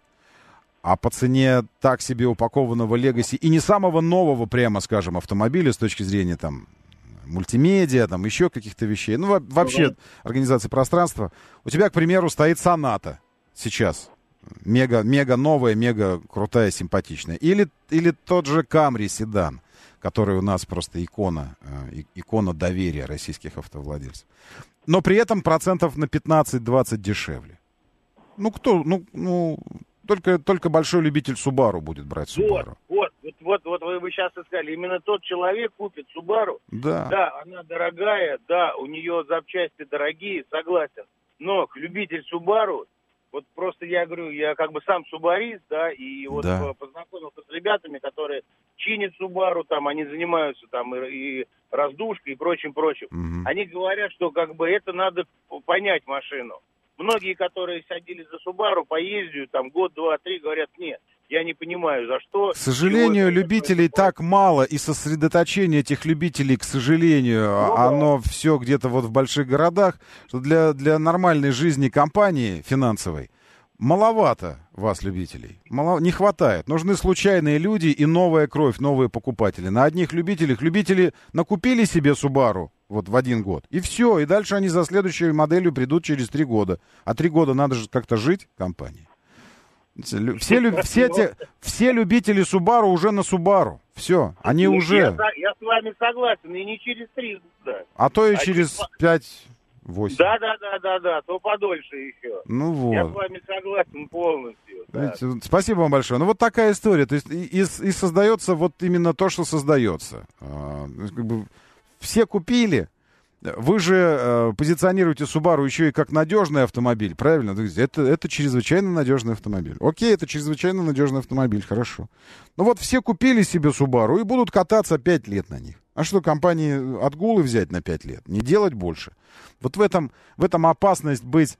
а по цене так себе упакованного Legacy и не самого нового, прямо скажем, автомобиля с точки зрения там мультимедиа, там еще каких-то вещей, ну, вообще Мгм. организации пространства, у тебя, к примеру, стоит Sonata сейчас. Мега, мега новая, мега крутая, симпатичная. Или, или тот же Camry седан, который у нас просто икона, э, икона доверия российских автовладельцев. Но при этом процентов на пятнадцать-двадцать дешевле. Ну, кто, ну, ну только, только большой любитель Subaru будет брать Subaru. Вот, вот, вот, вот вы, вы сейчас сказали, именно тот человек купит Subaru. Да. Да, она дорогая, да, у нее запчасти дорогие, согласен. Но любитель Subaru, вот просто я говорю, я как бы сам субарист, да, и вот Да. познакомился с ребятами, которые чинят Subaru, там, они занимаются там и, и раздушкой и прочим-прочим. Мгм. Они говорят, что как бы это надо понять машину. Многие, которые садились за Subaru, поездят там год, два, три, говорят, нет, я не понимаю, за что. К сожалению, чего это любителей происходит. так мало, и сосредоточение этих любителей, к сожалению, Ну да. оно все где-то вот в больших городах, что для, для нормальной жизни компании финансовой маловато вас, любителей. Мало, не хватает. Нужны случайные люди и новая кровь, новые покупатели. На одних любителях любители накупили себе Subaru вот в один год, и все, и дальше они за следующей моделью придут через три года. А три года надо же как-то жить компании. Все, лю- все, лю- все, те, все любители Subaru уже на Subaru. Все, они Ну, уже, Я, со- я с вами согласен, и не через три года. а то и а через через- пять-восемь. Да, да, да, да, да, то подольше еще. Ну Я с вот. вами согласен полностью. да. Видите, вот спасибо вам большое. Ну вот такая история. То есть и, и с- и создается вот именно то, что создается. А, то есть, как бы все купили. Вы же э, позиционируете Subaru еще и как надежный автомобиль, правильно? То есть это, это чрезвычайно надежный автомобиль. Окей, это чрезвычайно надежный автомобиль, хорошо. Ну вот все купили себе Subaru и будут кататься пять лет на них. А что, компании отгулы взять на пять лет? Не делать больше. Вот в этом, в этом опасность быть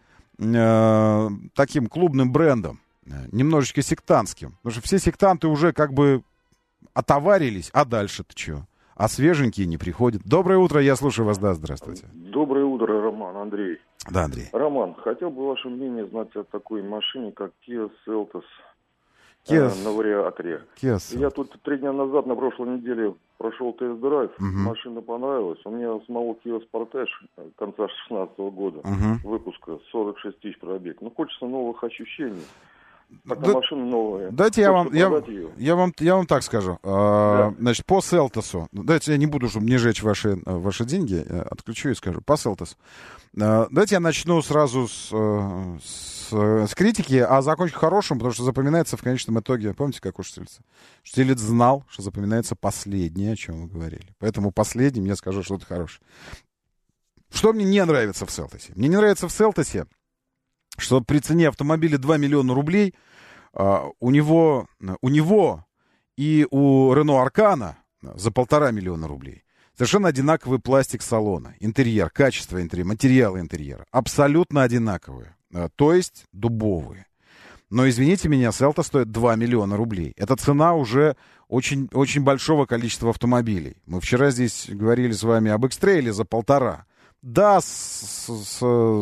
э, таким клубным брендом, э, немножечко сектантским. Потому что все сектанты уже как бы отоварились, а дальше-то чего? А свеженькие не приходят. Доброе утро, я слушаю вас, да, здравствуйте. Доброе утро, Роман, Андрей. Да, Андрей. Роман, хотел бы ваше мнение знать о такой машине, как Kia Seltos Kia- э, на вариаторе. Kia Я Seltos. тут три дня назад, на прошлой неделе, прошел тест-драйв, Мгм. машина понравилась. У меня самого Kia Sportage э, конца шестнадцатого года, Мгм. выпуска, сорок шесть тысяч пробег. Ну, хочется новых ощущений. Так, Да- машина новая. Дайте я вам, Хочется я, продать ее. я вам, я вам так скажу. А, Да. Значит, по Селтосу. Давайте я не буду, чтобы не жечь ваши, э, ваши деньги. Я отключу и скажу. По Селтосу. А, Давайте я начну сразу с, э, с, э, с критики, а закончу хорошим, потому что запоминается в конечном итоге. Помните, как у Штирлица? Штирлиц знал, что запоминается последнее, о чем вы говорили. Поэтому последним я скажу что-то хорошее. Что мне не нравится в Селтосе? Мне не нравится в Селтосе, что при цене автомобиля два миллиона рублей а, у него, у него и у Рено Аркана за полтора миллиона рублей совершенно одинаковый пластик салона, интерьер, качество интерьера, материалы интерьера. Абсолютно одинаковые. А, то есть дубовые. Но, извините меня, Селта стоит два миллиона рублей. Это цена уже очень, очень большого количества автомобилей. Мы вчера здесь говорили с вами об X-Trail за полтора. Да, с, с,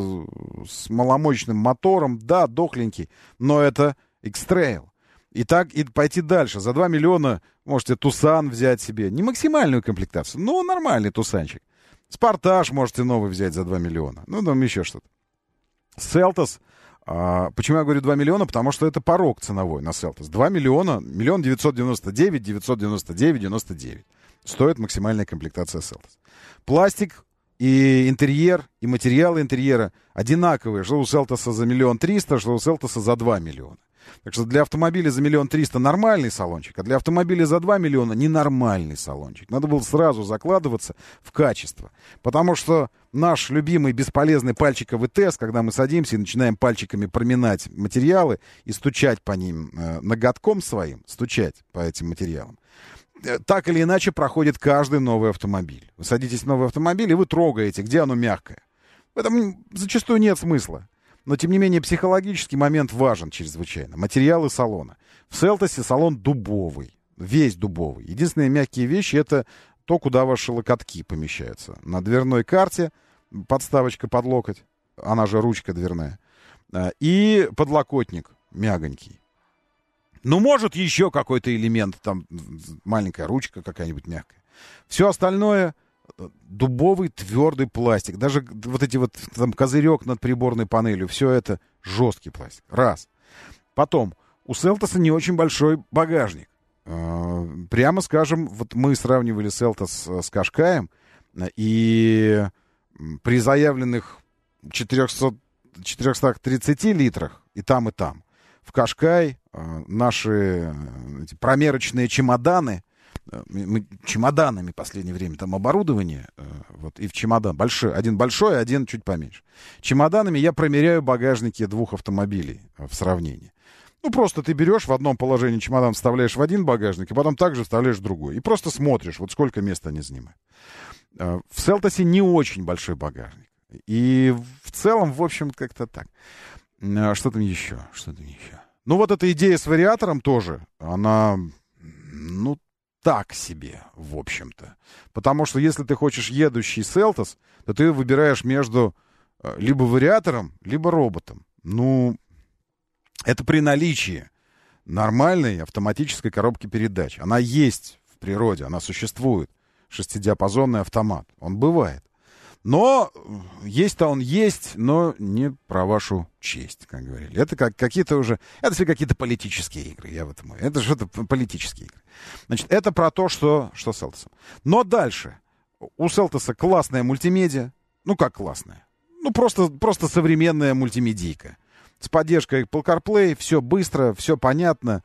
с маломощным мотором, да, дохленький, но это X-Trail. И так, и пойти дальше. За два миллиона можете Тусан взять себе. Не максимальную комплектацию, но нормальный Тусанчик. Спартаж можете новый взять за два миллиона. Ну, там еще что-то. Селтос. А, почему я говорю два миллиона? Потому что это порог ценовой на Селтос. два миллиона, миллион девятьсот девяносто девять, девятьсот девяносто девять, девяносто девять. Стоит максимальная комплектация Селтос. Пластик и интерьер, и материалы интерьера одинаковые. Что у Селтоса за миллион триста, что у Селтоса за два миллиона. Так что для автомобиля за миллион триста нормальный салончик, а для автомобиля за два миллиона ненормальный салончик. Надо было сразу закладываться в качество. Потому что наш любимый бесполезный пальчиковый тест, когда мы садимся и начинаем пальчиками проминать материалы и стучать по ним э, ноготком своим, стучать по этим материалам, э, так или иначе проходит каждый новый автомобиль. Вы садитесь в новый автомобиль, и вы трогаете, где оно мягкое. В этом зачастую нет смысла. Но, тем не менее, психологический момент важен чрезвычайно. Материалы салона. В Селтосе салон дубовый. Весь дубовый. Единственные мягкие вещи — это то, куда ваши локотки помещаются. На дверной карте подставочка под локоть, она же ручка дверная, и подлокотник мягонький. Ну, может, еще какой-то элемент, там маленькая ручка какая-нибудь мягкая. Все остальное дубовый твердый пластик. Даже вот эти вот там козырек над приборной панелью, все это жесткий пластик. Раз. Потом, у Селтоса не очень большой багажник. Прямо скажем, вот мы сравнивали Селтос с Кашкаем, и при заявленных четырехстах тридцати литрах и там, и там, в Кашкай наши эти промерочные чемоданы, мы чемоданами в последнее время там оборудование, вот, и в чемодан, большой, один большой, один чуть поменьше. Чемоданами я промеряю багажники двух автомобилей в сравнении. Ну, просто ты берешь в одном положении чемодан, вставляешь в один багажник, и потом также вставляешь в другой. И просто смотришь, вот сколько места они занимают. В Селтосе не очень большой багажник. И в целом, в общем, как-то так. Что там еще? Что там еще? Ну, вот эта идея с вариатором тоже, она, ну, так себе, в общем-то. Потому что если ты хочешь едущий Селтос, то ты выбираешь между либо вариатором, либо роботом. Ну, это при наличии нормальной автоматической коробки передач. Она есть в природе, она существует. Шестидиапазонный автомат. Он бывает. Но есть-то он есть, но не про вашу честь, как говорили. Это как какие-то уже... Это все какие-то политические игры, я в этом... Это что-то политические игры. Значит, это про то, что, что с Селтосом. Но дальше. У Селтоса классная мультимедиа. Ну, как классная? Ну, просто, просто современная мультимедийка. С поддержкой Apple CarPlay. Все быстро, все понятно.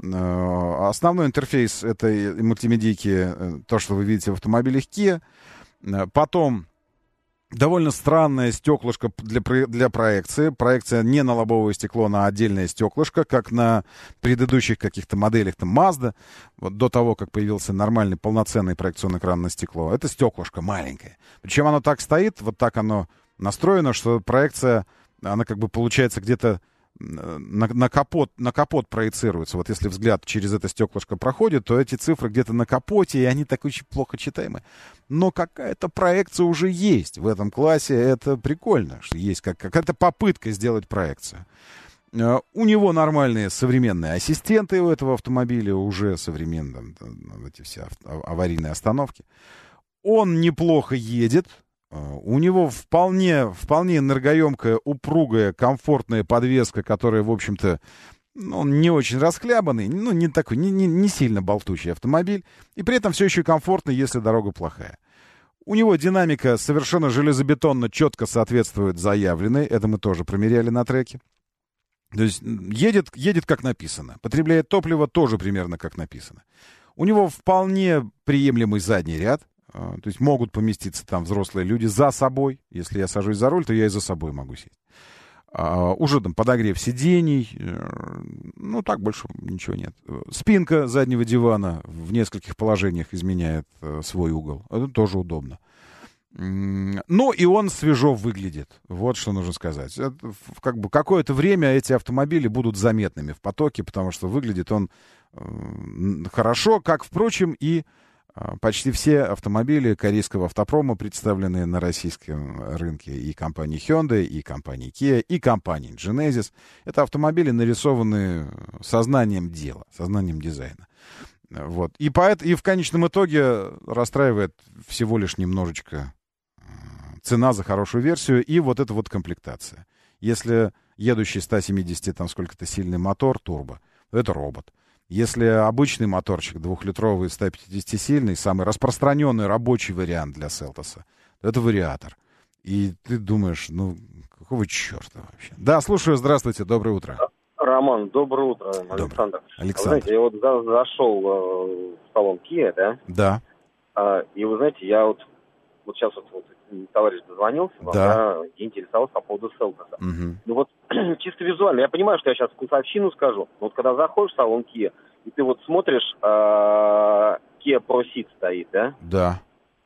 Основной интерфейс этой мультимедийки, то, что вы видите в автомобилях Kia. Потом... Довольно странное стеклышко для, для проекции. Проекция не на лобовое стекло, на отдельное стеклышко, как на предыдущих каких-то моделях там Mazda, вот до того, как появился нормальный полноценный проекционный экран на стекло. Это стеклышко маленькое. Причем оно так стоит, вот так оно настроено, что проекция, она как бы получается где-то на, на, капот, на капот проецируется. Вот если взгляд через это стеклышко проходит, то эти цифры где-то на капоте, и они так очень плохо читаемы. Но какая-то проекция уже есть в этом классе. Это прикольно, что есть как, какая-то попытка сделать проекцию. У него нормальные современные ассистенты у этого автомобиля, уже современные, эти все аварийные остановки. Он неплохо едет. У него вполне, вполне энергоемкая, упругая, комфортная подвеска, которая, в общем-то, ну, не очень расхлябанный, ну, не такой, не, не, не сильно болтучий автомобиль. И при этом все еще комфортно, если дорога плохая. У него динамика совершенно железобетонно четко соответствует заявленной. Это мы тоже промеряли на треке. То есть едет, едет как написано. Потребляет топливо тоже примерно как написано. У него вполне приемлемый задний ряд. То есть могут поместиться там взрослые люди за собой. Если я сажусь за руль, то я и за собой могу сесть. А, уже там подогрев сидений. Ну, так больше ничего нет. Спинка заднего дивана в нескольких положениях изменяет свой угол. Это тоже удобно. Ну, и он свежо выглядит. Вот что нужно сказать. Это, как бы какое-то время эти автомобили будут заметными в потоке, потому что выглядит он хорошо, как, впрочем, и почти все автомобили корейского автопрома, представленные на российском рынке, и компании Hyundai, и компании Kia, и компании Genesis, это автомобили, нарисованные сознанием дела, сознанием дизайна. Вот. И, поэт, и в конечном итоге расстраивает всего лишь немножечко цена за хорошую версию и вот эта вот комплектация. Если едущий сто семьдесят, там сколько-то сильный мотор, турбо, это робот. Если обычный моторчик двухлитровый, сто пятидесятисильный, самый распространенный рабочий вариант для Селтоса, это вариатор. И ты думаешь, ну, какого черта вообще? Да, слушаю, здравствуйте, доброе утро. Роман, доброе утро, Александр. Александр. Вы знаете, я вот за, зашел э, в салон Kia, да? Да. А, и вы знаете, я вот, вот сейчас вот, вот товарищ дозвонился, вам, Да. да, и интересовался по поводу Селтоса. Угу. Ну вот, чисто визуально, я понимаю, что я сейчас вкусовщину скажу, но вот когда заходишь в салон Kia, и ты вот смотришь, э, Kia Proceed стоит, да? Да.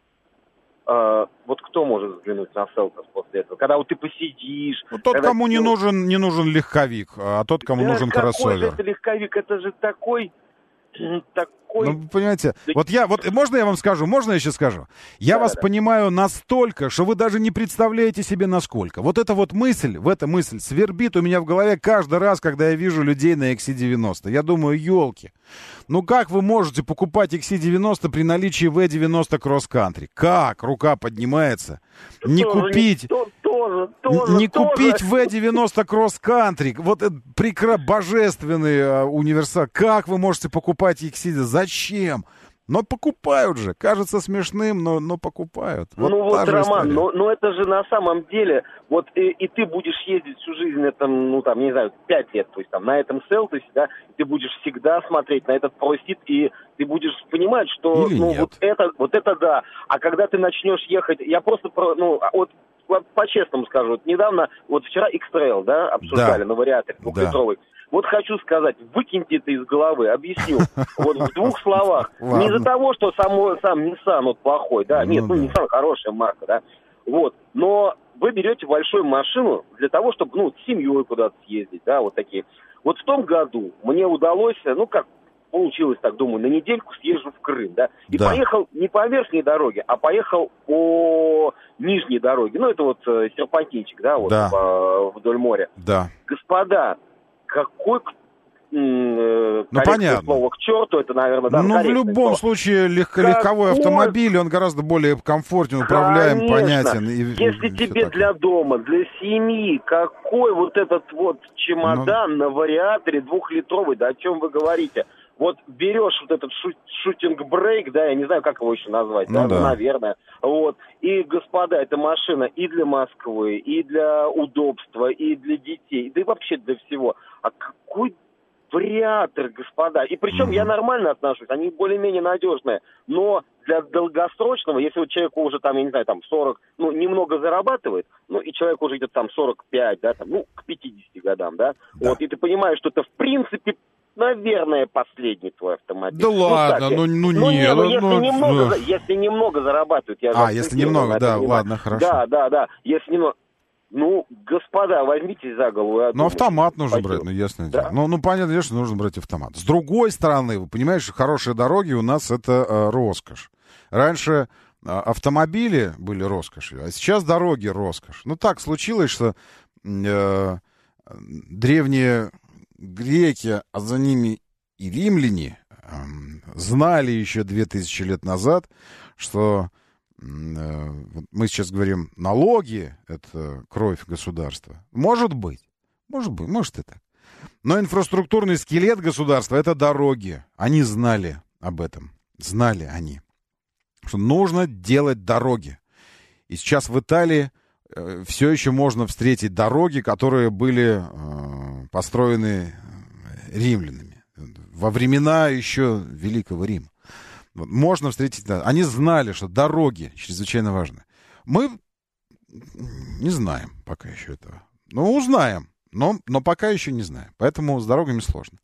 Uh, вот кто может взглянуть на Селтос после этого? Когда вот ты посидишь... Ну, тот, когда кому ты... не нужен, не нужен легковик, а тот, кому да нужен какой кроссовер. же это легковик? Это же такой... такой... Ну, вы понимаете, вот я, вот можно я вам скажу, можно я сейчас скажу? Я Да, вас да. понимаю настолько, что вы даже не представляете себе насколько. Вот эта вот мысль, в эта мысль свербит у меня в голове каждый раз, когда я вижу людей на икс си девяносто. Я думаю, елки, ну как вы можете покупать икс си девяносто при наличии ви девяносто Cross Country? Как? Рука поднимается. Не Тоже купить... то- тоже, тоже, Не тоже. купить ви девяносто Cross Country, вот этот прекра... божественный э, универсал. Как вы можете покупать икс си? Зачем? Но покупают же. Кажется смешным, но, но покупают. Вот ну та вот, же Роман, история. но, но это же на самом деле, вот и, и ты будешь ездить всю жизнь, это, ну там, не знаю, пять лет, то есть там на этом Селтосе, да, и ты будешь всегда смотреть на этот Proceed, и ты будешь понимать, что, Или ну нет. вот это, вот это да. А когда ты начнешь ехать, я просто, про, ну, вот по-честному скажу, вот недавно, вот вчера X-Trail, да, обсуждали Да. на вариаторе двухлитровый. Вот хочу сказать, выкиньте это из головы, объясню. Вот в двух словах. Не из-за того, что само, сам Nissan вот плохой, да, нет, ну, да. Nissan хорошая марка, да, вот, но вы берете большую машину для того, чтобы, ну, с семьей куда-то съездить, да, вот такие. Вот в том году мне удалось, ну, как получилось так, думаю, на недельку съезжу в Крым, да, и Да. поехал не по верхней дороге, а поехал по нижней дороге, ну, это вот э, серпантинчик, да, вот Да. по- вдоль моря. Да. Господа, какой, э, Ну, понятно. слово, к черту это, наверное, да, Ну, в корректное любом слово. случае, легко, Какой- легковой автомобиль, он гораздо более комфортен, управляем, Конечно. понятен. И, Если и всё тебе такое. для дома, для семьи, какой вот этот вот чемодан Ну. на вариаторе двухлитровый, да о чем вы говорите? Вот берешь вот этот шу- шутинг-брейк, да, я не знаю, как его еще назвать, Ну да, да. ну, наверное. Вот. И, господа, эта машина и для Москвы, и для удобства, и для детей, да и вообще для всего. А какой вариатор, господа. И причем Мгм. я нормально отношусь, они более-менее надежные. Но для долгосрочного, если вот человеку уже там, я не знаю, там сорок, ну, немного зарабатывает, ну, и человек уже идет там сорок пять, да, там, ну, к пятидесяти годам, да, Да. вот, и ты понимаешь, что это в принципе, наверное, последний твой автомобиль. Да ладно, так, ну, ну, ну, не, не, ну, ну, если, ну, немного, ну. за- если немного зарабатывают, я же А, если акцентированно немного, это да, понимаю. ладно, хорошо. Да, да, да, если немного. Ну, господа, возьмите за голову. и Ну, одумайтесь. автомат нужно Спасибо. брать, ну, ясное Да. дело. Ну, ну, понятно, что нужно брать автомат. С другой стороны, вы понимаете, что хорошие дороги у нас это э, роскошь. Раньше э, автомобили были роскошью, а сейчас дороги роскошь. Ну, так случилось, что э, древние греки, а за ними и римляне, э, знали еще две тысячи лет назад, что вот мы сейчас говорим, налоги — это кровь государства. Может быть, может быть, может и так. Но инфраструктурный скелет государства — это дороги. Они знали об этом. Знали они, что нужно делать дороги. И сейчас в Италии э, все еще можно встретить дороги, которые были э, построены римлянами во времена еще Великого Рима. Вот, можно встретить... Да, они знали, что дороги чрезвычайно важны. Мы не знаем пока еще этого. Ну, узнаем, но, но пока еще не знаем. Поэтому с дорогами сложно.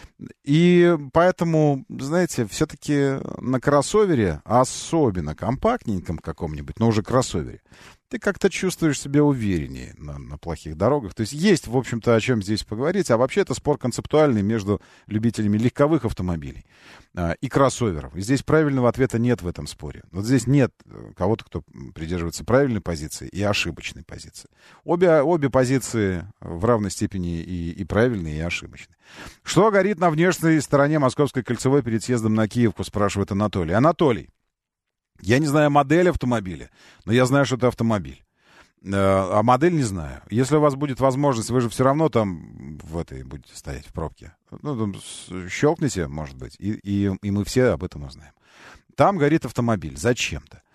И поэтому, знаете, все-таки на кроссовере, особенно компактненьком каком-нибудь, но уже кроссовере, ты как-то чувствуешь себя увереннее на, на плохих дорогах. То есть есть, в общем-то, о чем здесь поговорить. А вообще это спор концептуальный между любителями легковых автомобилей а, и кроссоверов. И здесь правильного ответа нет в этом споре. Вот здесь нет кого-то, кто придерживается правильной позиции и ошибочной позиции. Обе, обе позиции в равной степени и, и правильные, и ошибочные. Что горит на внешней стороне Московской кольцевой перед съездом на Киевку, спрашивает Анатолий. Анатолий, я не знаю модель автомобиля, но я знаю, что это автомобиль. А модель не знаю. Если у вас будет возможность, вы же все равно там в этой будете стоять в пробке. Ну, там щелкните, может быть, и, и, и мы все об этом узнаем. Там горит автомобиль зачем-то.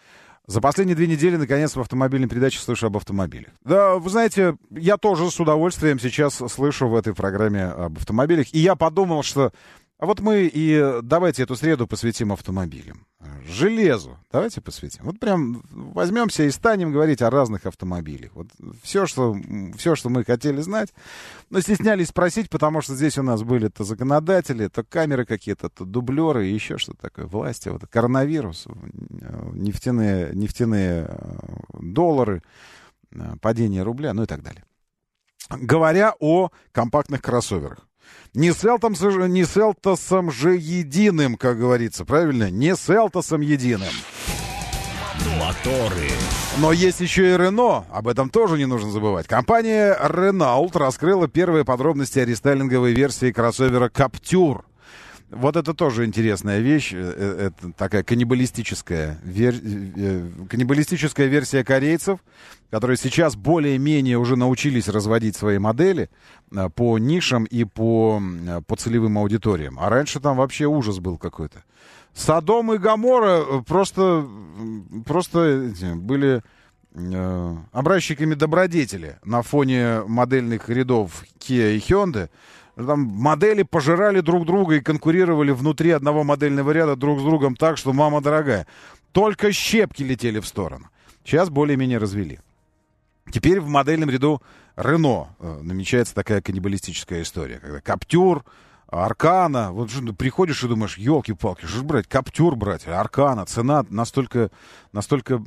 За последние две недели, наконец, в автомобильной передаче слышу об автомобилях. Да, вы знаете, я тоже с удовольствием сейчас слышу в этой программе об автомобилях. И я подумал, что а вот мы и давайте эту среду посвятим автомобилям. Железу давайте посвятим. Вот прям возьмемся и станем говорить о разных автомобилях. Вот все, что, все, что мы хотели знать, но стеснялись спросить, потому что здесь у нас были то законодатели, то камеры какие-то, то дублеры и еще что-то такое. Власти, вот коронавирус, нефтяные, нефтяные доллары, падение рубля, ну и так далее. Говоря о компактных кроссоверах. Не с Элтосом, не с Элтосом же единым, как говорится, правильно? Не с Элтосом единым. Моторы. Но есть еще и Рено, об этом тоже не нужно забывать. Компания Renault раскрыла первые подробности о рестайлинговой версии кроссовера Captur. Вот это тоже интересная вещь, это такая каннибалистическая, вер... каннибалистическая версия корейцев, которые сейчас более-менее уже научились разводить свои модели по нишам и по, по целевым аудиториям. А раньше там вообще ужас был какой-то. Содом и Гоморра просто, просто были э, образчиками добродетели на фоне модельных рядов Kia и Hyundai. Там модели пожирали друг друга и конкурировали внутри одного модельного ряда друг с другом так, что мама дорогая. Только щепки летели в сторону. Сейчас более-менее развели. Теперь в модельном ряду Renault э, намечается такая каннибалистическая история. Когда Captur, Аркана, вот приходишь и думаешь, елки-палки, что ж брать, Captur брать, Аркана, цена настолько, настолько,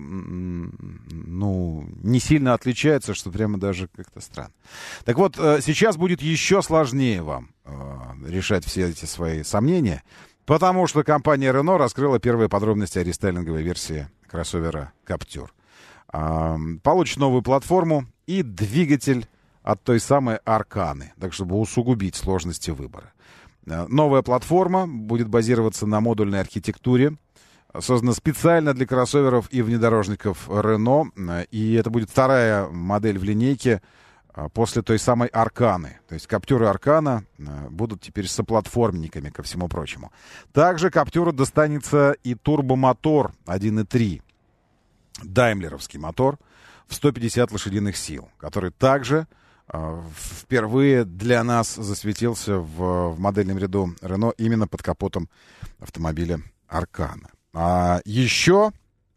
ну, не сильно отличается, что прямо даже как-то странно. Так вот, сейчас будет еще сложнее вам решать все эти свои сомнения, потому что компания Renault раскрыла первые подробности о рестайлинговой версии кроссовера Captur. Получит новую платформу и двигатель от той самой Арканы, так чтобы усугубить сложности выбора. Новая платформа будет базироваться на модульной архитектуре, создана специально для кроссоверов и внедорожников Renault, и это будет вторая модель в линейке после той самой Арканы. То есть Captur и Аркана будут теперь соплатформенниками, ко всему прочему. Также Captur достанется и турбомотор один и три, даймлеровский мотор в сто пятьдесят лошадиных сил, который также впервые для нас засветился в, в модельном ряду Renault именно под капотом автомобиля Аркана. А еще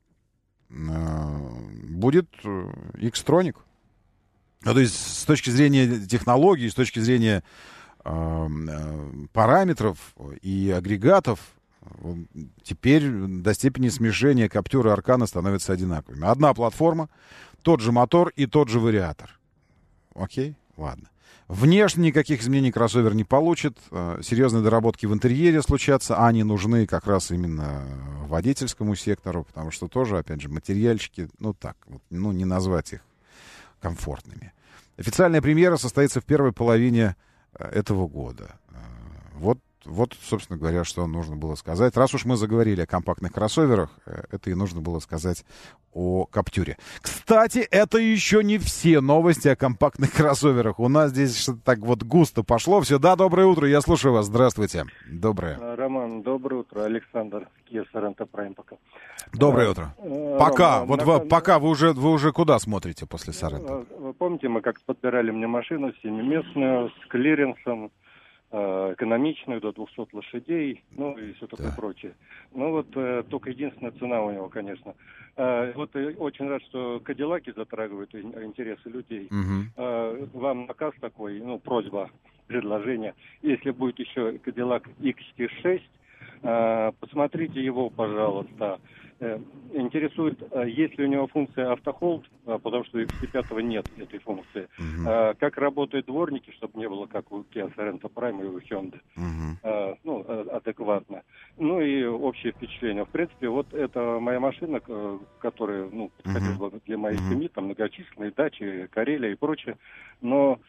э, будет X-Tronic. Ну, то есть с точки зрения технологий, с точки зрения э, э, параметров и агрегатов, теперь до степени смешения Captur и Аркана становятся одинаковыми. Одна платформа, тот же мотор и тот же вариатор. Окей, ладно. Внешне никаких изменений кроссовер не получит. Серьезные доработки в интерьере случатся, а они нужны как раз именно водительскому сектору, потому что тоже, опять же, материальчики, ну так, ну не назвать их комфортными. Официальная премьера состоится в первой половине этого года. Вот, вот, собственно говоря, что нужно было сказать. Раз уж мы заговорили о компактных кроссоверах, это и нужно было сказать о Каптюре. Кстати, это еще не все новости о компактных кроссоверах. У нас здесь что-то так вот густо пошло. Все, да, доброе утро, я слушаю вас. Здравствуйте. Доброе. Роман, доброе утро. Александр, Kia Sorento Prime пока. Доброе утро. Роман, пока, вот на... вы, пока вы уже, вы уже куда смотрите после Sorento? Вы помните, мы как-то подбирали мне машину семиместную с клиренсом, экономичную, до двухсот лошадей, ну и все такое да. прочее. Ну вот э, только единственная цена у него, конечно. Э, вот э, очень рад, что кадиллаки затрагивают интересы людей. Угу. Э, вам наказ такой, ну просьба, предложение. Если будет еще Cadillac икс ти шесть, э, посмотрите его, пожалуйста. Э, интересует, э, есть ли у него функция автохолд, э, потому что у икс ти пять нет этой функции. Uh-huh. Э, как работают дворники, чтобы не было как у Kia Sorento Prime и у Hyundai. Uh-huh. Э, ну, э, адекватно. Ну и общее впечатление. В принципе, вот это моя машина, э, которая, ну, подходила uh-huh. для моей uh-huh. семьи, там многочисленные дачи, Карелия и прочее. Но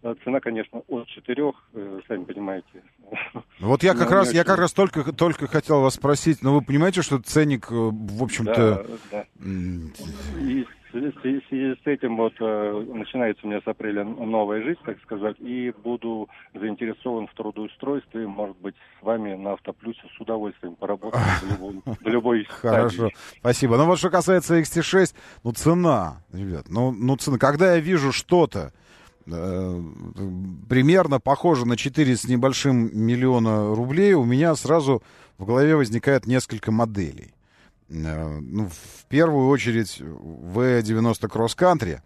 цена, конечно, от четырех, сами понимаете. Вот я как Но раз, очень... я как раз только, только хотел вас спросить, но вы понимаете, что ценник, в общем-то... Да, да. И в связи с этим вот начинается у меня с апреля новая жизнь, так сказать, и буду заинтересован в трудоустройстве, может быть, с вами на Автоплюсе с удовольствием поработать в любой, в любой Хорошо, спасибо. Ну вот что касается икс ти шесть, ну цена, ребят, ну, ну цена. Когда я вижу что-то, э, примерно похоже на четыре с небольшим миллиона рублей, у меня сразу в голове возникает несколько моделей. Э, ну, в первую очередь ви девяносто Cross Country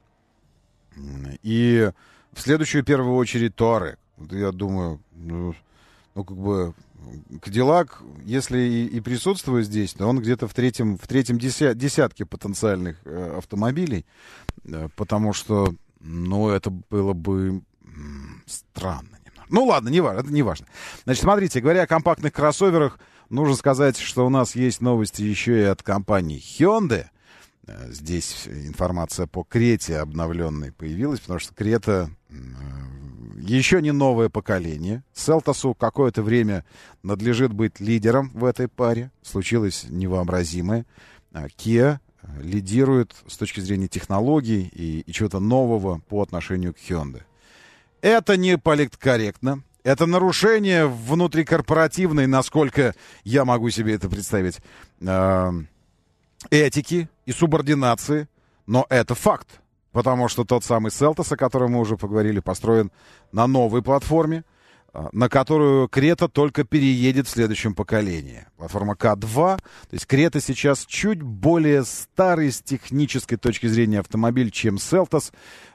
и в следующую первую очередь Touareg. Вот я думаю, ну, ну как бы Кадиллак, если и, и присутствует здесь, то он где-то в третьем, в третьем деся, десятке потенциальных э, автомобилей, э, потому что, ну, это было бы м, странно немного. Ну, ладно, не важно, это не важно. Значит, смотрите, говоря о компактных кроссоверах, нужно сказать, что у нас есть новости еще и от компании Hyundai. Э, здесь информация по Крете обновленной появилась, потому что Крета... Э, еще не новое поколение. Селтосу какое-то время надлежит быть лидером в этой паре. Случилось невообразимое. Kia лидирует с точки зрения технологий и, и чего-то нового по отношению к Hyundai. Это не политкорректно. Это нарушение внутрикорпоративной, насколько я могу себе это представить, э, этики и субординации. Но это факт. Потому что тот самый Селтос, о котором мы уже поговорили, построен на новой платформе, на которую Крета только переедет в следующем поколении. Платформа ка два. То есть Крета сейчас чуть более старый с технической точки зрения автомобиль, чем Селтос.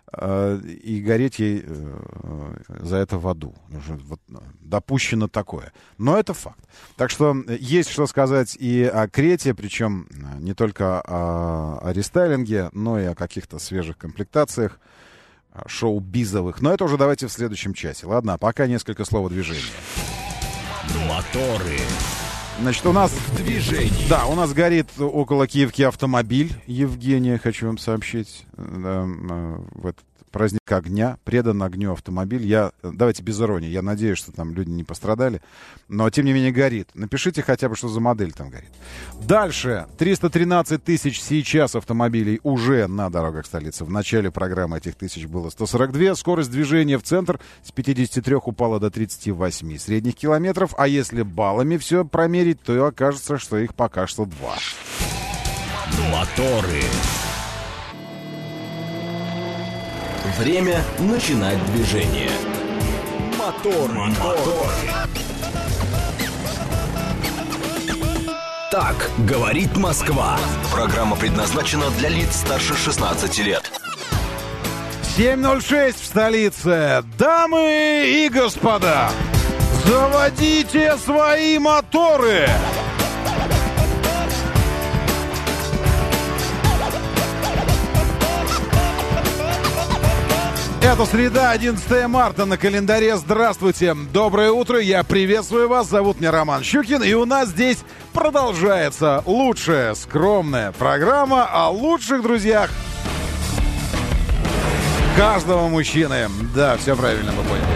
И гореть ей за это в аду. Вот допущено такое. Но это факт. Так что есть что сказать и о Крете, причем не только о, о рестайлинге, но и о каких-то свежих комплектациях шоу-бизовых. Но это уже давайте в следующем часе. Ладно, а пока несколько слов о движении. Моторы. Значит, у нас... Движение. Да, у нас горит около Киевки автомобиль. Евгения, хочу вам сообщить. Да, в этот праздник огня. Предан огню автомобиль. Я... Давайте без иронии. Я надеюсь, что там люди не пострадали. Но, тем не менее, горит. Напишите хотя бы, что за модель там горит. Дальше. триста тринадцать тысяч сейчас автомобилей уже на дорогах столицы. В начале программы этих тысяч было сто сорок два. Скорость движения в центр с пятидесяти трёх упала до тридцати восьми средних километров. А если баллами все промерить, то окажется, что их пока что два. Моторы. Время начинать движение. Мотор, мотор. Так говорит Москва. Программа предназначена для лиц старше шестнадцати лет. семь ноль шесть в столице. Дамы и господа, заводите свои моторы! Это среда, одиннадцатое марта на календаре. Здравствуйте, доброе утро, я приветствую вас, зовут меня Роман Щукин, и у нас здесь продолжается лучшая скромная программа о лучших друзьях каждого мужчины. Да, все правильно вы поняли.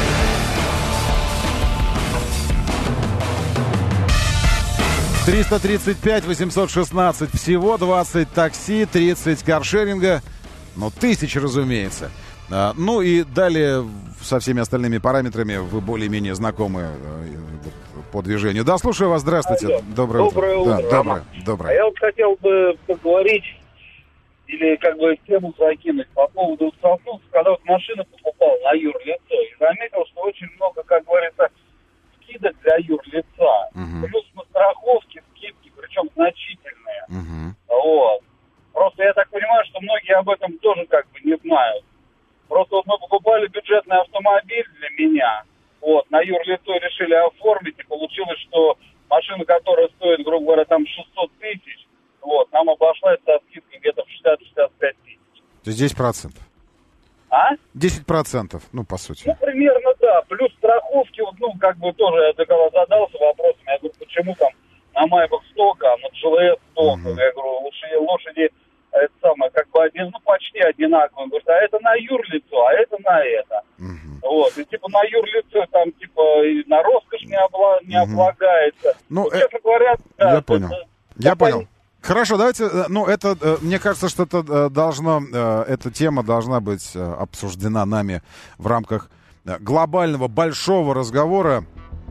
триста тридцать пять восемьсот шестнадцать всего, двадцать такси, тридцать каршеринга, ну, тысяч, разумеется. А, ну и далее со всеми остальными параметрами вы более-менее знакомы э, по движению. Да, слушаю вас, здравствуйте. Алло. Доброе, Доброе утро. утро, Да, Роман. доброе, доброе. А я вот хотел бы поговорить или как бы тему закинуть по поводу столкнулся, когда вот машину покупал на юрлицо и заметил, что очень много, как говорится, скидок для юрлица. Угу. Плюс на страховке скидки, причем значительные. Угу. Вот. Просто я так понимаю, что многие об этом тоже как бы не знают. Просто вот мы покупали бюджетный автомобиль для меня, вот, на юрлицо решили оформить, и получилось, что машина, которая стоит, грубо говоря, там шестьсот тысяч, вот, нам обошлась со скидкой где-то в шестьдесят - шестьдесят пять тысяч. То есть десять процентов. А? десять процентов, ну, по сути. Ну, примерно, да. Плюс страховки, вот, ну, как бы тоже я когда задался вопросом, я говорю, почему там на Майбах столько, а на джи эл эс столько? Mm-hmm. Я говорю, лучше лошади, это самое, как бы, один, ну, почти одинаковые. Он говорит, а это на юрлицо, а это на это. Mm-hmm. Вот, и типа на юрлицо там типа и на роскошь не, обла... не угу. облагается. Ну, ну, честно говоря, да, я понял. Это, я понял. Пон... Хорошо, давайте, ну, это, мне кажется, что это должно, эта тема должна быть обсуждена нами в рамках глобального большого разговора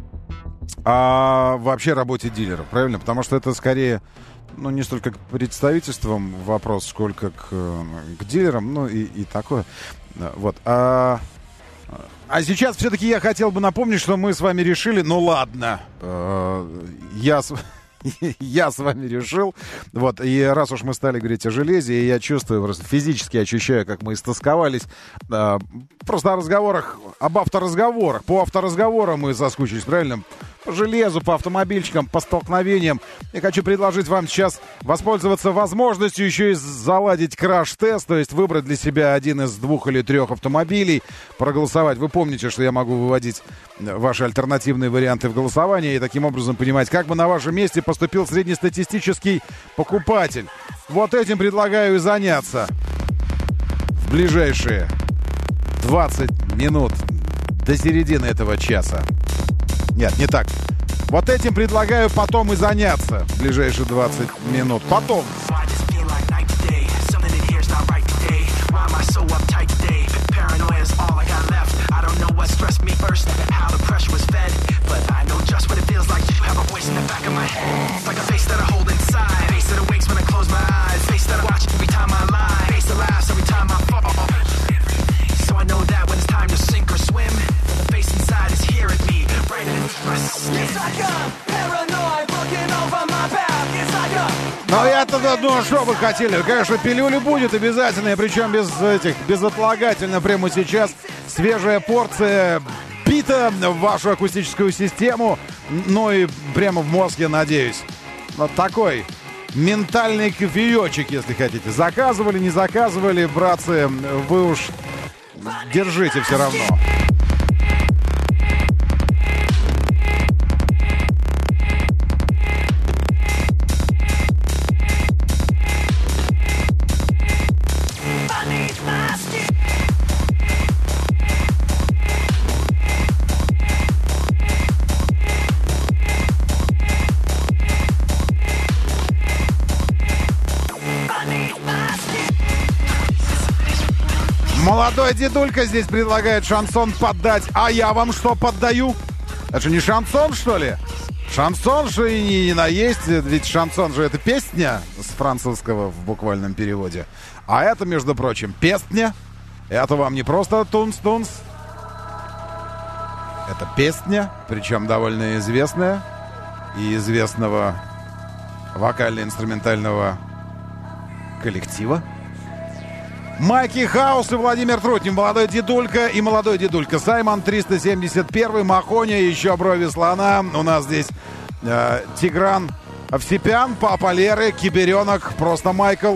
о вообще работе дилеров, правильно? Потому что это скорее, ну, не столько к представительствам вопрос, сколько к, к дилерам, ну, и, и такое. Вот. А, а сейчас все-таки я хотел бы напомнить, что мы с вами решили, ну, ладно, я... Я с вами решил. Вот, и раз уж мы стали говорить о железе, и я чувствую, просто физически ощущаю, как мы истосковались. Э, просто о разговорах, об авторазговорах. По авторазговорам мы соскучились, правильно? По железу, по автомобильчикам, по столкновениям. Я хочу предложить вам сейчас воспользоваться возможностью еще и заладить краш-тест, то есть выбрать для себя один из двух или трех автомобилей, проголосовать. Вы помните, что я могу выводить ваши альтернативные варианты в голосовании и таким образом понимать, как бы на вашем месте поступил среднестатистический покупатель. Вот этим предлагаю и заняться в ближайшие двадцать минут до середины этого часа. Нет, не так. Вот этим предлагаю потом и заняться в ближайшие двадцать минут. Потом. Ну, я-то, ну, что вы хотели? Конечно, пилюля будет обязательно, причем без этих, безотлагательно прямо сейчас. Свежая порция бита в вашу акустическую систему, ну и прямо в мозг, я надеюсь. Вот такой ментальный кофеечек, если хотите. Заказывали, не заказывали, братцы, вы уж держите все равно. Молодой дедулька здесь предлагает шансон поддать. А я вам что поддаю? Это же не шансон, что ли? Шансон же и не, не наесть. Ведь шансон же это песня с французского в буквальном переводе. А это, между прочим, песня. Это вам не просто тунс-тунс. Это песня, причем довольно известная. И известного вокально-инструментального коллектива. Майки Хаус и Владимир Трутнев, молодой дедулька и молодой дедулька. Саймон триста семьдесят один, Махоня, еще брови слона. У нас здесь э, Тигран Овсепян, папа Леры, Киберенок, просто Майкл.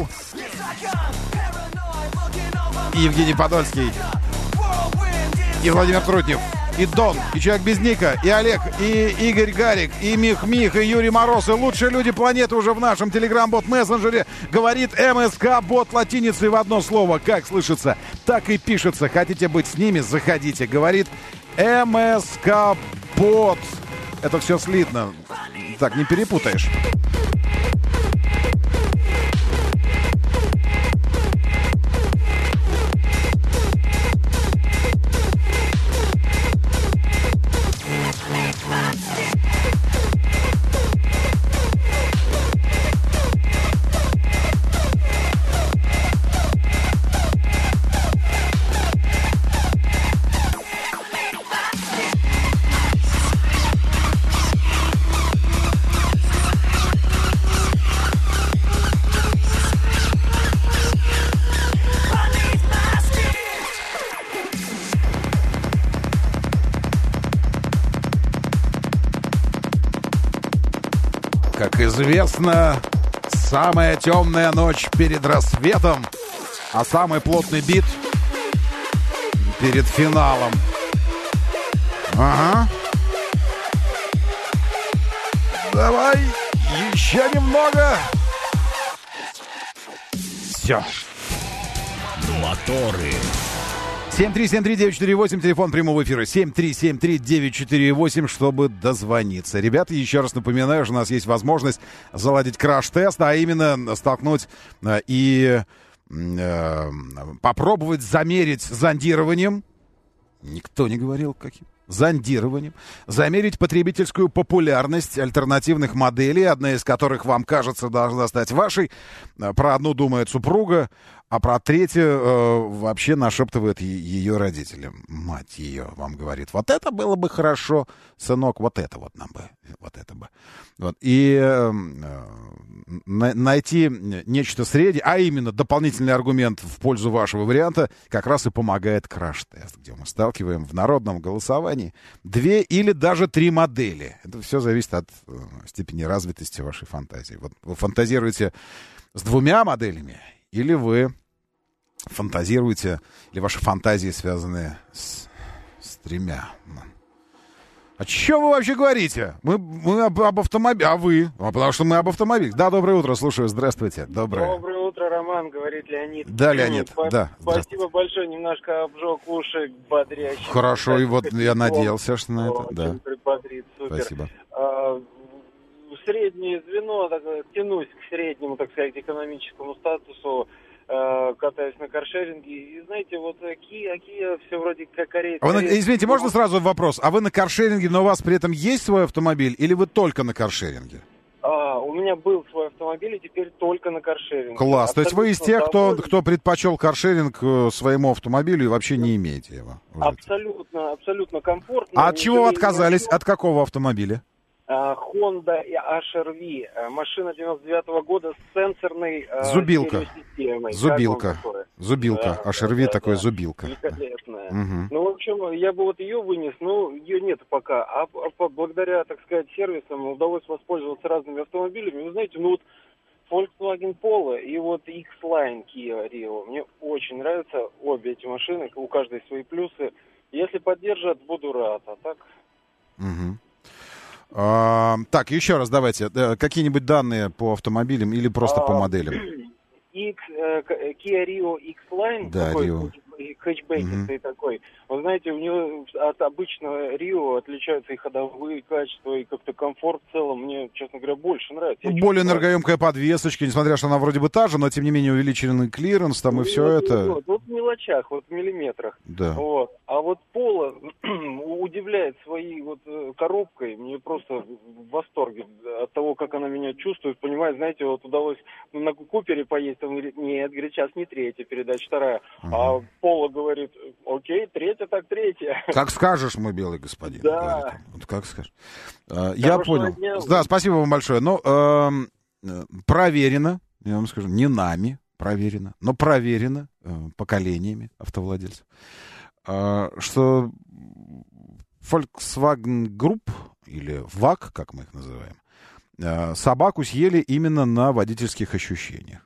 И Евгений Подольский. И Владимир Трутнев. И Дон, и Человек без ника, и Олег, и Игорь Гарик, и Мих-Мих, и Юрий Мороз, и лучшие люди планеты уже в нашем Telegram-бот-мессенджере. Говорит МСК-бот латиницей в одно слово. Как слышится, так и пишется. Хотите быть с ними? Заходите. Говорит МСК-бот. Это все слитно. Так, не перепутаешь. Как известно, самая темная ночь перед рассветом, а самый плотный бит перед финалом. Ага. Давай еще немного. Все. Моторы. семь три семь три девять четыре восемь, телефон прямого эфира семь три семь три девять четыре восемь, чтобы дозвониться. Ребята, еще раз напоминаю, что у нас есть возможность заладить краш-тест, а именно столкнуть э, и э, попробовать замерить зондированием. Никто не говорил, каким. Зондированием. Замерить потребительскую популярность альтернативных моделей, одна из которых вам кажется должна стать вашей. Про одну думает супруга, а про третью э, вообще нашептывают е- ее родители. Мать ее вам говорит: вот это было бы хорошо, сынок, вот это вот нам бы, вот это бы. Вот. И э, на- найти нечто среднее, а именно дополнительный аргумент в пользу вашего варианта, как раз и помогает краш-тест, где мы сталкиваем в народном голосовании две или даже три модели. Это все зависит от э, степени развитости вашей фантазии. Вот вы фантазируете с двумя моделями, или вы фантазируете, или ваши фантазии связаны с, с тремя. А что вы вообще говорите? Мы, мы об, об автомобиле, а вы? А потому что мы об автомобилях. Да, доброе утро, слушаю, здравствуйте. Доброе. Доброе утро, Роман, говорит Леонид. Да, Леонид, Спа- да. Спасибо большое, немножко обжег уши бодрящий. Хорошо, и вот я надеялся, что на это, да. Приподрит, супер. Спасибо. А, среднее звено, так, тянусь к среднему, так сказать, экономическому статусу, э, катаюсь на каршеринге. И знаете, вот Kia, Kia все вроде как корейцы. А вы на- извините, можно сразу вопрос? А вы на каршеринге, но у вас при этом есть свой автомобиль, или вы только на каршеринге? А, у меня был свой автомобиль, и теперь только на каршеринге. Класс. То есть вы из тех, кто, доволен. кто предпочел каршеринг э, своему автомобилю и вообще не имеете его? уже? Абсолютно, абсолютно комфортно. А от чего вы Не отказались? жалею. От какого автомобиля? А, Honda эйч ар ви, а, машина девяносто девятого года с сенсорной а, Зубилка. стереосистемой. Зубилка. Как вам такое? Зубилка. Да, эйч ар ви да, такой да. зубилка. Великолепная. Мгм. Ну, в общем, я бы вот ее вынес, но ее нет пока. А, а по- благодаря, так сказать, сервисам удалось воспользоваться разными автомобилями. Вы знаете, ну вот Volkswagen Polo и вот X-Line Kia Rio. Мне очень нравятся обе эти машины, у каждой свои плюсы. Если поддержат, буду рад. А так... Мгм. А, так, еще раз давайте. Э, Какие-нибудь данные по автомобилям или просто по А, моделям? X, э, к- э, Kia Rio X-Line, Да, такой Rio. хэтчбекистый такой. Вы знаете, у него от обычного Rio отличаются и ходовые качества, и как-то комфорт в целом. Мне, честно говоря, больше нравится. Я Ну, более чувствую- энергоемкая подвесочка, несмотря что она вроде бы та же, но тем не менее увеличенный клиренс там и Ну, все вот, это. Вот, вот в мелочах, вот в миллиметрах. Да. Вот. А вот Polo удивляет своей вот э, коробкой. Мне просто в восторге от того, как она меня чувствует. Понимаете, знаете, вот удалось на Купере поесть. Он говорит: нет, говорит, сейчас не третья передача, вторая. А Polo говорит: окей, третья так третья. Как скажешь, мой белый господин. Да. говорит он. Вот как скажешь. А, Я Хорошего понял. дня. Да, спасибо вам большое. Ну, эм, э, проверено, я вам скажу, не нами проверено, но проверено э, поколениями автовладельцев, э, что Volkswagen Group, или ВАГ, как мы их называем, э, собаку съели именно на водительских ощущениях.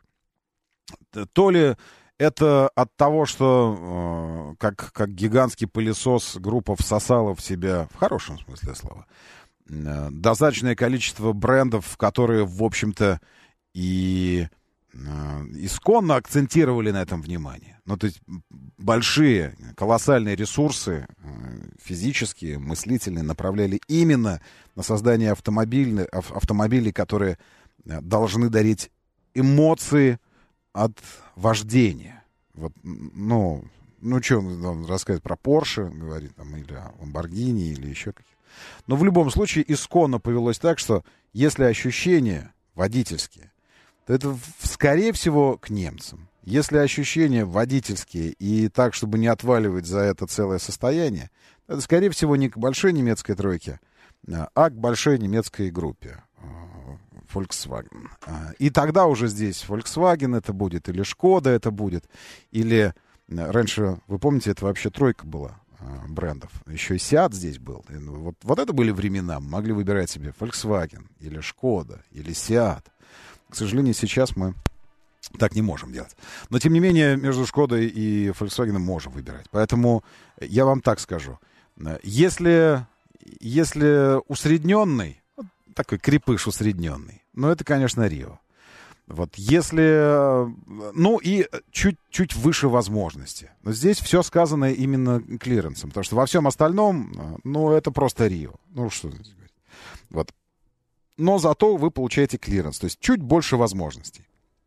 То ли это от того, что э, как, как гигантский пылесос группа всосала в себя, в хорошем смысле слова, э, достаточное количество брендов, которые, в общем-то, и э, исконно акцентировали на этом внимание. Ну, то есть большие, колоссальные ресурсы э, физические, мыслительные направляли именно на создание автомобильных, ав- автомобилей, которые э, должны дарить эмоции от вождения. Вот, ну, ну, что он рассказывает про Porsche, говорит, там, или о Lamborghini, или еще какие-то. Но в любом случае исконно повелось так, что если ощущения водительские, то это, скорее всего, к немцам. Если ощущения водительские и так, чтобы не отваливать за это целое состояние, то это, скорее всего, не к большой немецкой тройке, а к большой немецкой группе. Volkswagen. И тогда уже здесь Volkswagen это будет, или Шкода это будет, или раньше, вы помните, это вообще тройка была брендов. Еще и Seat здесь был. Вот, вот это были времена. Мы могли выбирать себе Volkswagen, или Шкода, или Seat. К сожалению, сейчас мы так не можем делать. Но, тем не менее, между Шкодой и Volkswagen можем выбирать. Поэтому я вам так скажу. Если, если усредненный, такой крепыш усредненный, но это, конечно, Рио. Вот если... Ну и чуть-чуть выше возможности. Но здесь все сказано именно клиренсом. Потому что во всем остальном, ну, это просто Рио. Ну, что здесь говорить. Вот. Но зато вы получаете клиренс. То есть чуть больше возможностей.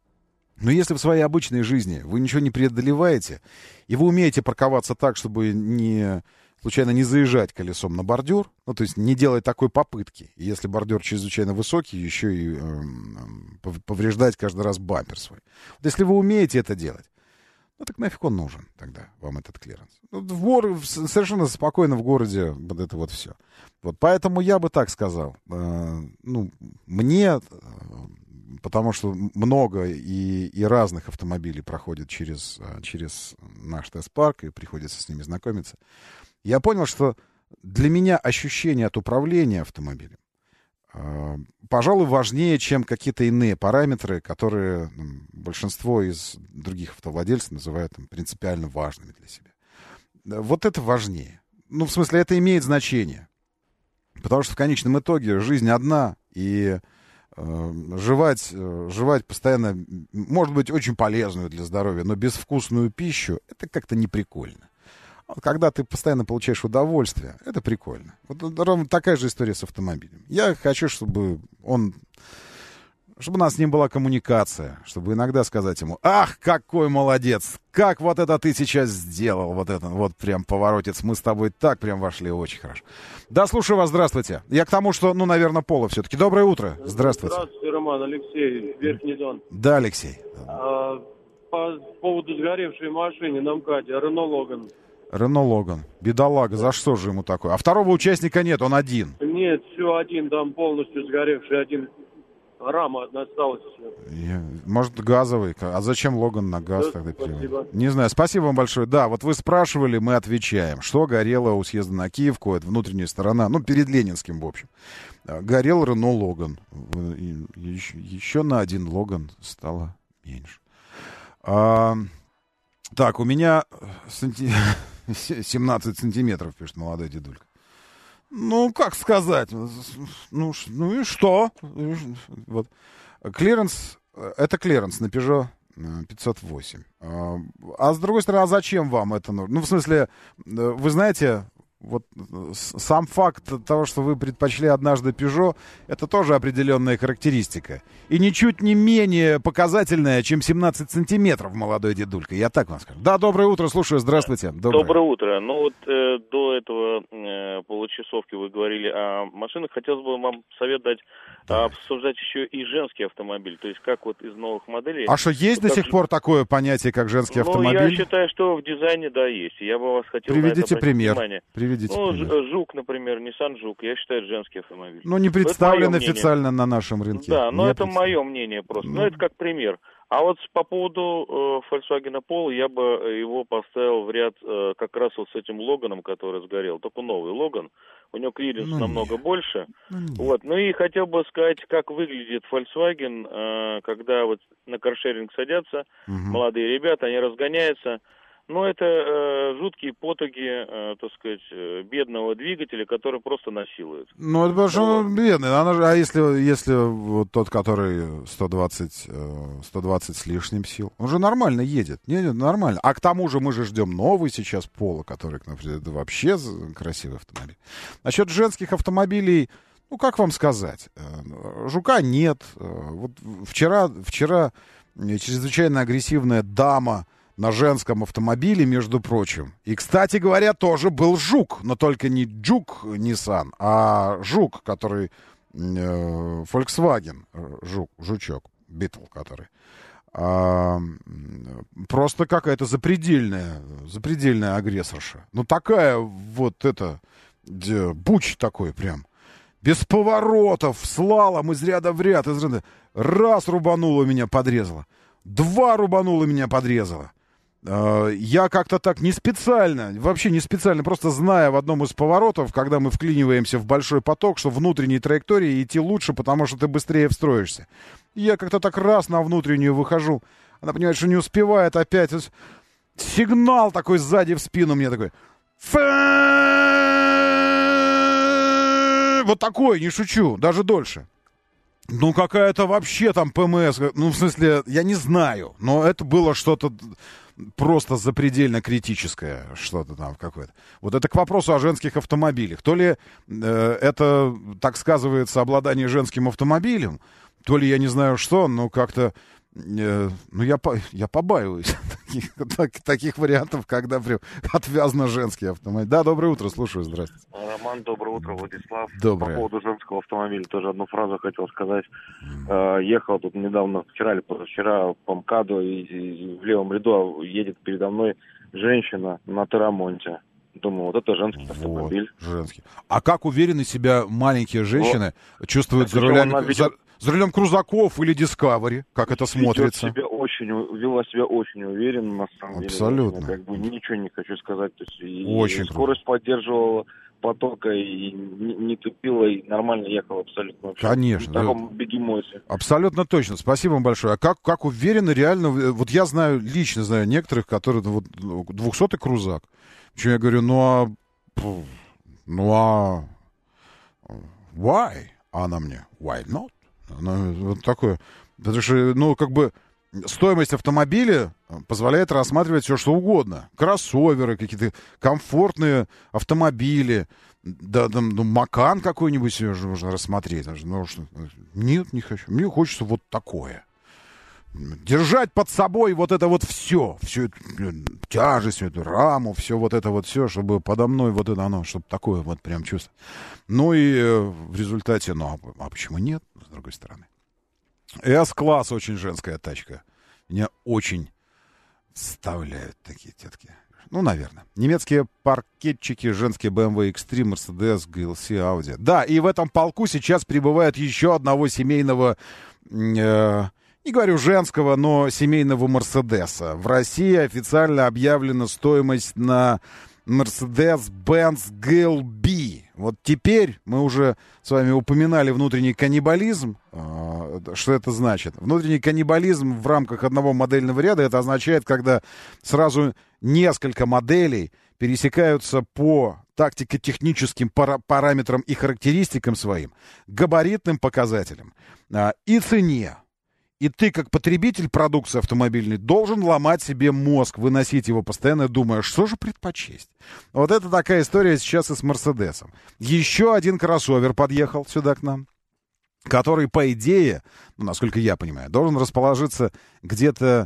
Но если в своей обычной жизни вы ничего не преодолеваете, и вы умеете парковаться так, чтобы не... случайно не заезжать колесом на бордюр, ну, то есть не делать такой попытки. И если бордюр чрезвычайно высокий, еще и э, повреждать каждый раз бампер свой. Вот если вы умеете это делать, ну, так нафиг он нужен тогда, вам этот клиренс. Ну, в гор... Совершенно спокойно в городе вот это вот все. Вот, поэтому я бы так сказал. Э, ну, мне, потому что много и, и разных автомобилей проходит через, через наш тест-парк, и приходится с ними знакомиться, я понял, что для меня ощущение от управления автомобилем, э, пожалуй, важнее, чем какие-то иные параметры, которые ну, большинство из других автовладельцев называют там, принципиально важными для себя. Вот это важнее. Ну, в смысле, это имеет значение. Потому что в конечном итоге жизнь одна, и э, жевать, э, жевать постоянно, может быть, очень полезную для здоровья, но безвкусную пищу, это как-то неприкольно. Когда ты постоянно получаешь удовольствие, это прикольно. Вот ровно такая же история с автомобилем. Я хочу, чтобы он... Чтобы у нас с ним была коммуникация. Чтобы иногда сказать ему: ах, какой молодец! Как вот это ты сейчас сделал! Вот это, вот прям поворотец. Мы с тобой так прям вошли очень хорошо. Да, слушаю вас, здравствуйте. Я к тому, что, ну, наверное, Пола все-таки. Доброе утро. Здравствуйте. Здравствуйте, Роман, Алексей, Верхний Дон. Да, Алексей. А, по поводу сгоревшей машины на МКАДе, Рено Логан. Рено Логан. Бедолага, за что же ему такое? А второго участника нет, он один. Нет, все один, там полностью сгоревший, один. Рама осталась. Я, может, газовый. А зачем Логан на газ Да, тогда спасибо. переводить? Не знаю. Спасибо вам большое. Да, вот вы спрашивали, мы отвечаем. Что горело у съезда на Киевку? Это внутренняя сторона. Ну, перед Ленинским, в общем. Горел Рено Логан. И еще, еще на один Логан стало меньше. А, так, у меня санти... семнадцать сантиметров, пишет молодой дедулька. Ну, как сказать? Ну, ну и что? Вот. Клиренс, это клиренс на Peugeot пятьсот восемь. А с другой стороны, а зачем вам это нужно? Ну, в смысле, вы знаете, вот сам факт того, что вы предпочли однажды Peugeot, это тоже определенная характеристика. И ничуть не менее показательная, чем семнадцать сантиметров, молодой дедулька. Я так вам скажу. Да, доброе утро, слушаю, здравствуйте. Доброе, доброе утро. Ну вот э, до этого э, получасовки вы говорили о машинах. Хотелось бы вам совет дать, да. обсуждать еще и женский автомобиль. То есть как вот из новых моделей... А что, есть вот до сих же... пор такое понятие, как женский ну, автомобиль? Ну, я считаю, что в дизайне, да, есть. Я бы вас хотел Приведите на это пример. внимание. Приведите ну, пример. Жук, например, Nissan Жук, я считаю, это женский автомобиль. Ну, не представлен официально на нашем рынке. Да, но не это мое мнение просто. Ну, это как пример. А вот по поводу э, Volkswagen Polo я бы его поставил в ряд э, как раз вот с этим Логаном, который сгорел. Только новый Логан. У него клиренс ну, намного нет. больше. Ну, вот. Ну и хотел бы сказать, как выглядит Volkswagen, э, когда вот на каршеринг садятся угу. молодые ребята, они разгоняются. Ну, это э, жуткие потуги, э, так сказать, э, бедного двигателя, который просто насилует. Ну, это потому что он бедный. Она же, а если, если вот тот, который сто двадцать, сто двадцать с лишним сил, он же нормально едет. Не, не, нормально. А к тому же мы же ждем новый сейчас Polo, который, например, это вообще красивый автомобиль. Насчет женских автомобилей, ну, как вам сказать? Жука нет. Вот вчера, вчера чрезвычайно агрессивная дама на женском автомобиле, между прочим. И, кстати говоря, тоже был Жук, но только не Juke Nissan, а Жук, который э, Volkswagen, Жук, Жучок, Beetle, который. А, просто какая-то запредельная, запредельная агрессорша. Ну, такая вот это, буч такой прям. Без поворотов, слалом из ряда в ряд. Из ряда. Раз рубанула меня, подрезала. Два рубанула меня, подрезала. Я как-то так не специально, вообще не специально, просто зная в одном из поворотов, когда мы вклиниваемся в большой поток, что внутренней траектории идти лучше, потому что ты быстрее встроишься. Я как-то так раз на внутреннюю выхожу. Она понимает, что не успевает опять. Сигнал такой сзади в спину мне такой. Вот такой, не шучу, даже дольше. Ну, какая-то вообще там ПМС, ну, в смысле, я не знаю, но это было что-то просто запредельно критическое, что-то там какое-то. Вот это к вопросу о женских автомобилях. То ли э, это, так сказывается, обладание женским автомобилем, то ли я не знаю что, но как-то, э, ну, я, по, я побаиваюсь таких, так, таких вариантов, когда прям отвязно женский автомобиль. Да, доброе утро, слушаю, здравствуйте. Роман, доброе утро, Владислав. Доброе. По поводу женского автомобиля тоже одну фразу хотел сказать. Э, ехал тут недавно, вчера или позавчера по МКАДу, и, и в левом ряду едет передо мной женщина на Терамонте. Думаю, вот это женский вот, автомобиль. Женский. А как уверены себя маленькие женщины вот. чувствуют за, рулями, ведет... за, за рулем крузаков или Discovery? Как это смотрится? Себя очень, вела себя очень уверенно, на самом Абсолютно. деле. Как бы ничего не хочу сказать. То есть, и, очень и скорость поддерживала потока, и не, не тупила, и нормально ехала абсолютно. Конечно. В таком бегемоте. Абсолютно точно. Спасибо вам большое. А как, как уверенно, реально, вот я знаю, лично знаю некоторых, которые, вот, двухсотый крузак. Почему я говорю, ну а, ну а, why? А она мне, why not? Она вот такое, потому что, ну, как бы, стоимость автомобиля позволяет рассматривать все, что угодно. Кроссоверы, какие-то комфортные автомобили. Да, там, ну, Макан какой-нибудь себе можно рассмотреть. Ну, что, нет, не хочу. Мне хочется вот такое. Держать под собой вот это вот все. Всю эту тяжесть, всю эту раму, все вот это вот все, чтобы подо мной вот это оно, чтобы такое вот прям чувство. Ну и э, в результате, ну, а, а почему нет, с другой стороны? С-класс очень женская тачка. Меня очень вставляют такие тетки. Ну, наверное. Немецкие паркетчики, женские бэ эм вэ Extreme, Mercedes, джи эл си, Audi. Да, и в этом полку сейчас прибывает еще одного семейного, э, не говорю женского, но семейного Мерседеса. В России официально объявлена стоимость на Mercedes-Benz джи эл би. Вот теперь мы уже с вами упоминали внутренний каннибализм. Что это значит? Внутренний каннибализм в рамках одного модельного ряда, это означает, когда сразу несколько моделей пересекаются по тактико-техническим пара- параметрам и характеристикам своим, габаритным показателям и цене. И ты, как потребитель продукции автомобильной, должен ломать себе мозг, выносить его постоянно, думая, что же предпочесть. Вот это такая история сейчас и с Мерседесом. Еще один кроссовер подъехал сюда к нам, который, по идее, ну, насколько я понимаю, должен расположиться где-то,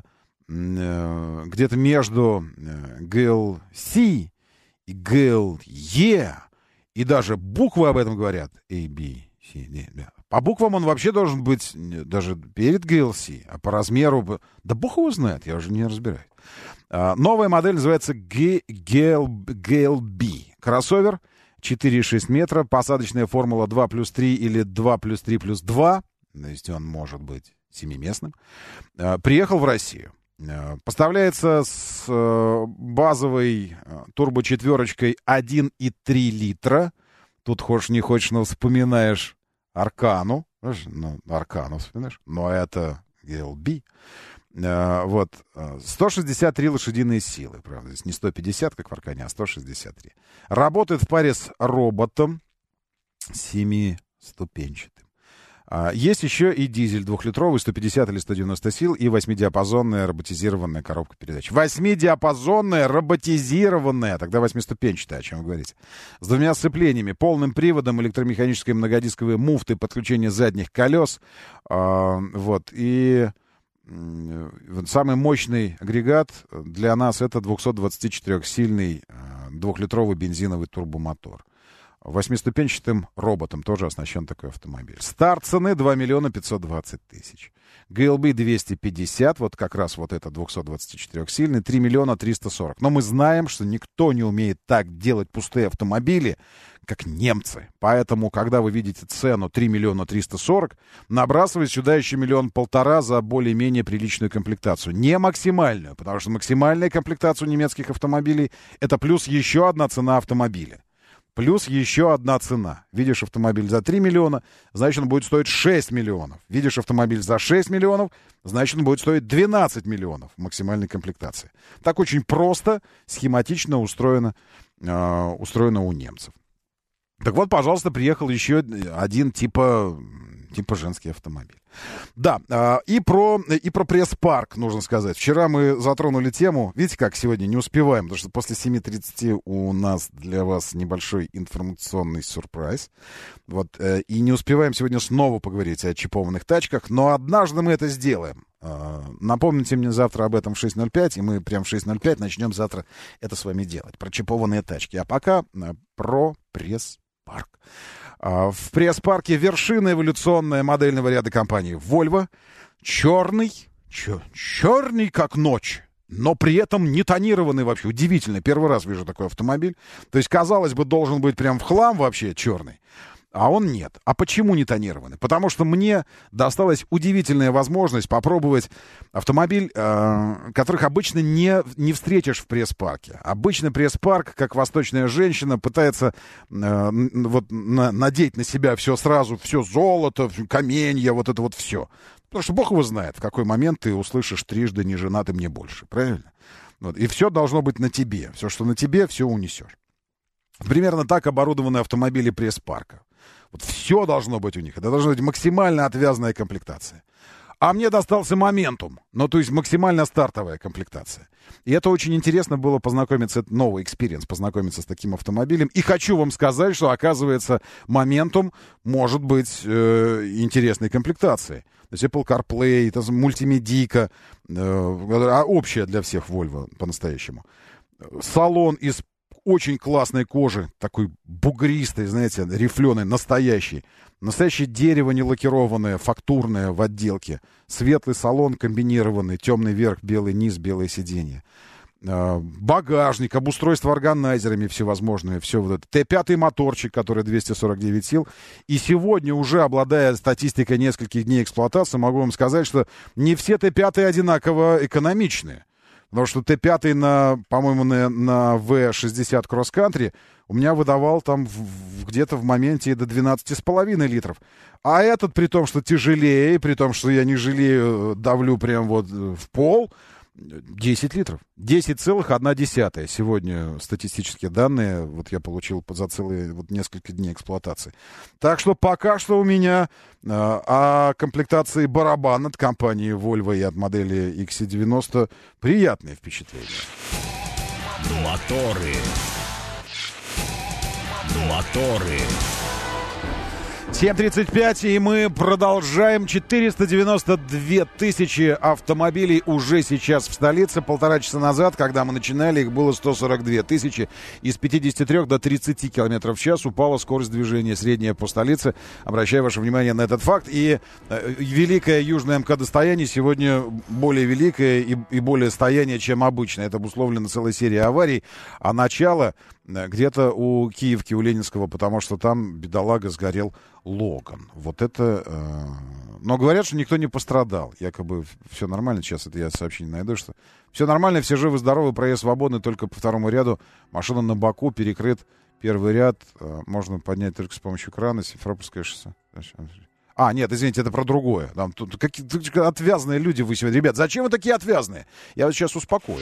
э, где-то между джи эл си и джи эл и, и даже буквы об этом говорят. A, B, C, D, D. По буквам он вообще должен быть даже перед джи эл си, а по размеру... Да бог его знает, я уже не разбираюсь. А, новая модель называется джи эл би. Кроссовер четыре и шесть метра, посадочная формула два плюс три или два плюс три плюс два, то есть он может быть семиместным. А, приехал в Россию. А, поставляется с а, базовой а, турбочетверочкой один и три литра. Тут хочешь не хочешь, но вспоминаешь Аркану, ну, Аркану вспоминаешь, но это джи эл би. А, вот, сто шестьдесят три лошадиные силы, правда, здесь не сто пятьдесят, как в Аркане, а сто шестьдесят три. Работает в паре с роботом семиступенчатым. А, есть еще и дизель двухлитровый, сто пятьдесят или сто девяносто сил, и восьмидиапазонная роботизированная коробка передач. Восьмидиапазонная роботизированная, тогда восьмиступенчатая, о чем вы говорите. С двумя сцеплениями, полным приводом, электромеханической многодисковой муфты, подключение задних колес. А, вот, и м- самый мощный агрегат для нас это двухсотдвадцатичетырехсильный а, двухлитровый бензиновый турбомотор. Восьмиступенчатым роботом тоже оснащен такой автомобиль. Старт цены два миллиона пятьсот двадцать тысяч. джи эл би двести пятьдесят, вот как раз вот это двухсотдвадцатичетырехсильный, три миллиона триста сорок. Но мы знаем, что никто не умеет так делать пустые автомобили, как немцы. Поэтому, когда вы видите цену три миллиона триста сорок, набрасывайте сюда еще миллион-полтора за более-менее приличную комплектацию. Не максимальную, потому что максимальная комплектация у немецких автомобилей — это плюс еще одна цена автомобиля. Плюс еще одна цена. Видишь автомобиль за три миллиона, значит, он будет стоить шесть миллионов. Видишь автомобиль за шесть миллионов, значит, он будет стоить двенадцать миллионов в максимальной комплектации. Так очень просто, схематично устроено, э, устроено у немцев. Так вот, пожалуйста, приехал еще один типа, типа женский автомобиль. Да, и про, и про пресс-парк нужно сказать. Вчера мы затронули тему. Видите, как сегодня не успеваем, потому что после семи тридцати у нас для вас небольшой информационный сюрприз. Вот, и не успеваем сегодня снова поговорить о чипованных тачках, но однажды мы это сделаем. Напомните мне завтра об этом в шесть ноль пять, и мы прям в шесть ноль пять начнем завтра это с вами делать. Про чипованные тачки. А пока про пресс-парк. В пресс-парке вершина эволюционная модельного ряда компании Volvo. Черный, чер, черный как ночь, но при этом не тонированный вообще. Удивительно, первый раз вижу такой автомобиль. То есть, казалось бы, должен быть прям в хлам вообще черный. А он нет. А почему не тонированный? Потому что мне досталась удивительная возможность попробовать автомобиль, э, которых обычно не, не встретишь в пресс-парке. Обычно пресс-парк, как восточная женщина, пытается э, вот, на, надеть на себя все сразу, все золото, каменья, вот это вот все. Потому что Бог его знает, в какой момент ты услышишь трижды «не женаты мне больше». Правильно? Вот. И все должно быть на тебе. Все, что на тебе, все унесешь. Примерно так оборудованы автомобили пресс-парка. Вот все должно быть у них. Это должна быть максимально отвязная комплектация. А мне достался моментум. Ну, то есть максимально стартовая комплектация. И это очень интересно было познакомиться, это новый экспириенс, познакомиться с таким автомобилем. И хочу вам сказать, что, оказывается, моментум может быть э, интересной комплектацией. То есть Apple CarPlay, это мультимедийка, э, общая для всех Volvo по-настоящему. Салон из очень классной кожи, такой бугристой, знаете, рифленой, настоящий. Настоящее дерево не лакированное, фактурное в отделке. Светлый салон комбинированный, темный верх, белый низ, белое сиденье. Багажник, обустройство органайзерами всевозможные, все вот это. Т пять моторчик, который двести сорок девять сил. И сегодня, уже обладая статистикой нескольких дней эксплуатации, могу вам сказать, что не все Т пять одинаково экономичные. Потому что Т пять, на, по-моему, на, на вэ шестьдесят Cross Country у меня выдавал там в, в, где-то в моменте до двенадцать с половиной литров. А этот, при том, что тяжелее, при том, что я не жалею, давлю прям вот в пол, десять литров. десять целых одна десятая. Сегодня статистические данные вот я получил за целые вот несколько дней эксплуатации. Так что пока что у меня э, о комплектации барабан от компании Volvo и от модели икс си девяносто приятные впечатления. Моторы. Моторы. семь тридцать пять, и мы продолжаем. четыреста девяносто две тысячи автомобилей уже сейчас в столице. Полтора часа назад, когда мы начинали, их было сто сорок две тысячи. Из пятидесяти трёх до тридцати километров в час упала скорость движения средняя по столице. Обращаю ваше внимание на этот факт. И э, великое южное МКАД-стояние сегодня более великое и, и более стояние, чем обычно. Это обусловлено целой серией аварий. А начало где-то у Киевки, у Ленинского, потому что там, бедолага, сгорел Логан. Вот это... Э... Но говорят, что никто не пострадал. Якобы все нормально. Сейчас это я сообщение найду, что все нормально, все живы-здоровы, проезд свободный, только по второму ряду. Машина на боку, перекрыт первый ряд. Э, можно поднять только с помощью крана. Симферопольское шоссе. А, нет, извините, это про другое. Там тут какие-то отвязные люди вы сегодня. Ребят, зачем вы такие отвязные? Я вот сейчас успокою.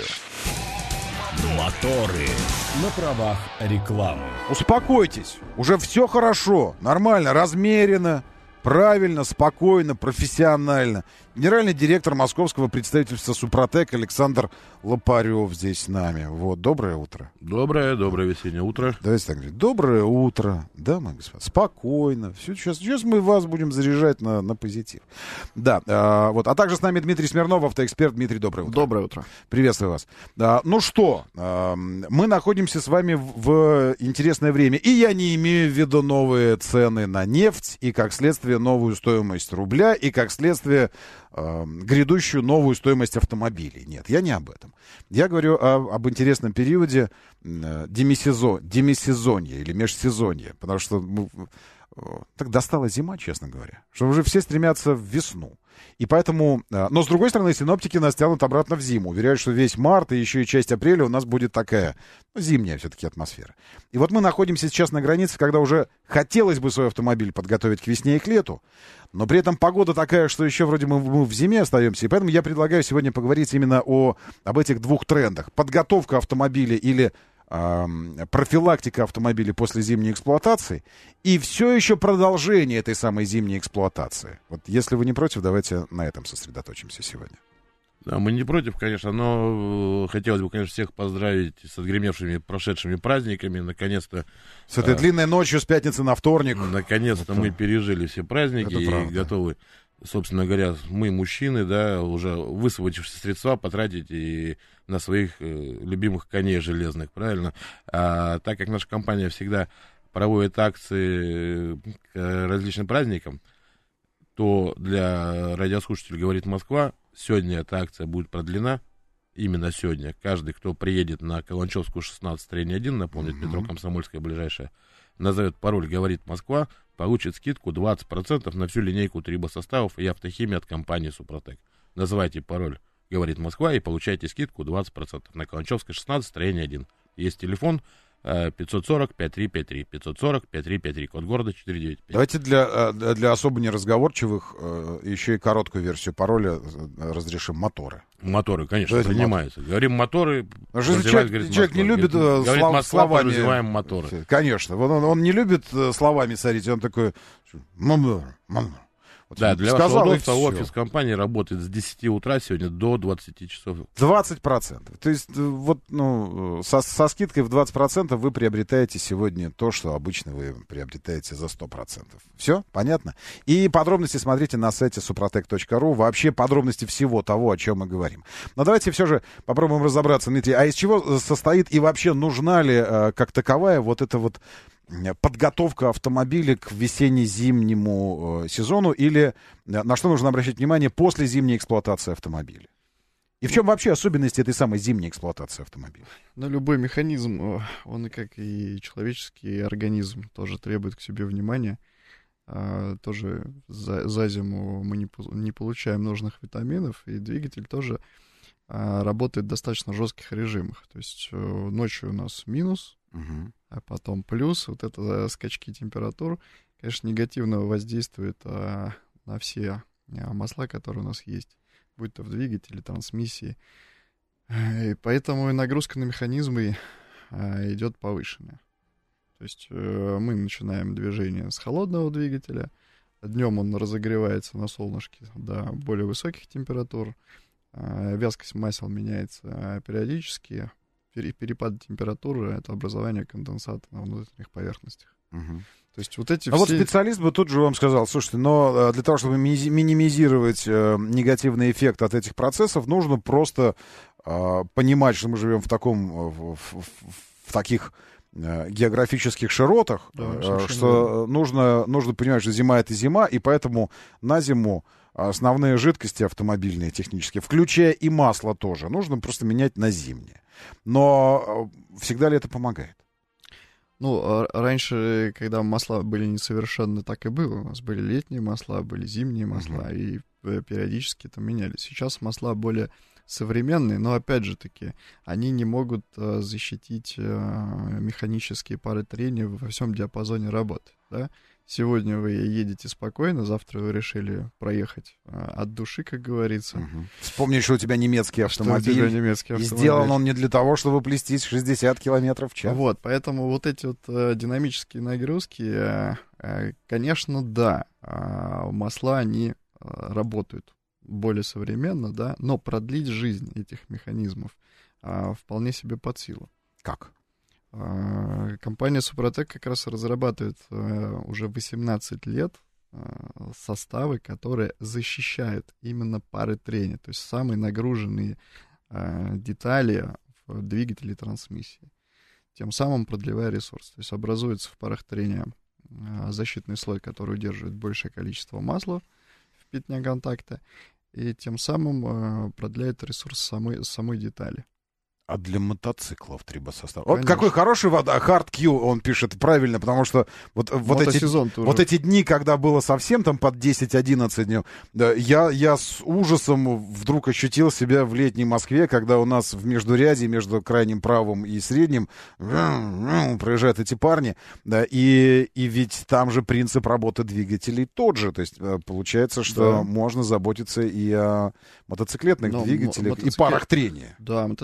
Моторы. На правах рекламы. Успокойтесь. Уже все хорошо. Нормально, размеренно, правильно, спокойно, профессионально. Генеральный директор московского представительства Супротек Александр Лопарев здесь с нами. Вот, доброе утро. Доброе, доброе весеннее утро. Давайте так говорить. Доброе утро, дамы и господа. Спокойно. Все, сейчас, сейчас мы вас будем заряжать на, на позитив. Да, а, вот. А также с нами Дмитрий Смирнов, автоэксперт. Дмитрий, доброе утро. Доброе утро. Приветствую вас. А, ну что, а, мы находимся с вами в, в интересное время. И я не имею в виду новые цены на нефть, и как следствие новую стоимость рубля, и как следствие грядущую новую стоимость автомобилей. Нет, я не об этом. Я говорю о, об интересном периоде демисезон, демисезонья или межсезонья, потому что ну, так достала зима, честно говоря, что уже все стремятся в весну. И поэтому, но с другой стороны, синоптики нас тянут обратно в зиму. Уверяют, что весь март и еще и часть апреля у нас будет такая, ну, зимняя все-таки атмосфера. И вот мы находимся сейчас на границе, когда уже хотелось бы свой автомобиль подготовить к весне и к лету, но при этом погода такая, что еще вроде мы, мы в зиме остаемся. И поэтому я предлагаю сегодня поговорить именно о, об этих двух трендах. Подготовка автомобиля или э, профилактика автомобилей после зимней эксплуатации и все еще продолжение этой самой зимней эксплуатации. Вот если вы не против, давайте на этом сосредоточимся сегодня. Да, мы не против, конечно, но хотелось бы, конечно, всех поздравить с отгремевшими прошедшими праздниками. Наконец-то... С этой а, длинной ночью с пятницы на вторник. Наконец-то это... мы пережили все праздники и правда. Готовы, собственно говоря, мы, мужчины, да, уже высвободившие средства потратить и на своих э, любимых коней железных, правильно? А, так как наша компания всегда проводит акции к различным праздникам, то для радиослушателей «Говорит Москва» сегодня эта акция будет продлена, именно сегодня. Каждый, кто приедет на Каланчевскую шестнадцать, строение один, напомнит, mm-hmm. метро Комсомольская ближайшая, назовет пароль «Говорит Москва», получит скидку двадцать процентов на всю линейку трибосоставов и автохимии от компании «Супротек». Называйте пароль «Говорит Москва» и получайте скидку двадцать процентов на Каланчевская шестнадцать, строение один. Есть телефон пятьсот сорок пятьдесят три пятьдесят три, пятьсот сорок пятьдесят три пятьдесят три, код города четыреста девяносто пять. Давайте для, для особо неразговорчивых еще и короткую версию пароля разрешим: моторы. Моторы, конечно, Давайте принимаются. Мотор. Говорим моторы. Человек, говорит, человек не любит говорит, слов, Москва, словами. Называем моторы. Конечно. Он, он не любит словами царить. Он такой... Мотор, мотор. Вот да, для сказал, вашего удобства офис компании работает с десяти утра сегодня до двадцати часов. двадцать процентов. То есть вот, ну, со, со скидкой в двадцать процентов вы приобретаете сегодня то, что обычно вы приобретаете за сто процентов. Все? Понятно? И подробности смотрите на сайте супротек точка ру. Вообще подробности всего того, о чем мы говорим. Но давайте все же попробуем разобраться, Дмитрий, а из чего состоит и вообще нужна ли как таковая вот эта вот подготовка автомобиля к весенне-зимнему э, сезону, или на что нужно обращать внимание после зимней эксплуатации автомобиля? И в чем вообще особенности этой самой зимней эксплуатации автомобиля? Ну, любой механизм, он, как и человеческий организм, тоже требует к себе внимания. А, тоже за, за зиму мы не, не получаем нужных витаминов, и двигатель тоже а, работает в достаточно жестких режимах. То есть ночью у нас минус, угу. а потом плюс. Вот это скачки температур, конечно, негативно воздействует а, на все а, масла, которые у нас есть, будь то в двигателе, трансмиссии. И поэтому и нагрузка на механизмы а, идет повышенная. То есть э, мы начинаем движение с холодного двигателя, днем он разогревается на солнышке до более высоких температур, э, вязкость масел меняется периодически, перепады температуры — это образование конденсата на внутренних поверхностях. Угу. То есть вот эти а все... вот специалист бы тут же вам сказал: слушайте, но для того, чтобы минимизировать э, негативный эффект от этих процессов, нужно просто э, понимать, что мы живем в таком, в, в, в таких э, географических широтах, да, э, что нужно, нужно понимать, что зима — это зима, и поэтому на зиму основные жидкости автомобильные, технические, включая и масло тоже, нужно просто менять на зимнее. Но всегда ли это помогает? Ну, раньше, когда масла были несовершенны, так и было. У нас были летние масла, были зимние масла, uh-huh. и периодически это менялись. Сейчас масла более современные, но, опять же таки, они не могут uh, защитить uh, механические пары трения во всем диапазоне работы, да? Сегодня вы едете спокойно, завтра вы решили проехать а, от души, как говорится. Угу. Вспомни, что у тебя немецкий автомобиль. Что у тебя немецкий автомобиль. И сделан он не для того, чтобы плестись шестьдесят километров в час. Вот, поэтому вот эти вот а, динамические нагрузки, а, а, конечно, да, а, масла, они а, работают более современно, да, но продлить жизнь этих механизмов а, вполне себе под силу. Как? Компания Супротек как раз разрабатывает uh, уже восемнадцать лет uh, составы, которые защищают именно пары трения, то есть самые нагруженные uh, детали в двигателе трансмиссии, тем самым продлевая ресурс. То есть образуется в парах трения uh, защитный слой, который удерживает большее количество масла в пятне контакта, и тем самым uh, продляет ресурс самой, самой детали. А для мотоциклов трибосостав. Вот какой хороший вода. Hard Q, он пишет правильно, потому что вот, вот, эти, вот эти дни, когда было совсем там под десять-одиннадцать дней, да, я, я с ужасом вдруг ощутил себя в летней Москве, когда у нас в междуряде между крайним правым и средним проезжают эти парни, да, и, и ведь там же принцип работы двигателей тот же. То есть получается, что да. можно заботиться и о мотоциклетных Но двигателях мотоцикл... и парах трения. Да, мотоциклисты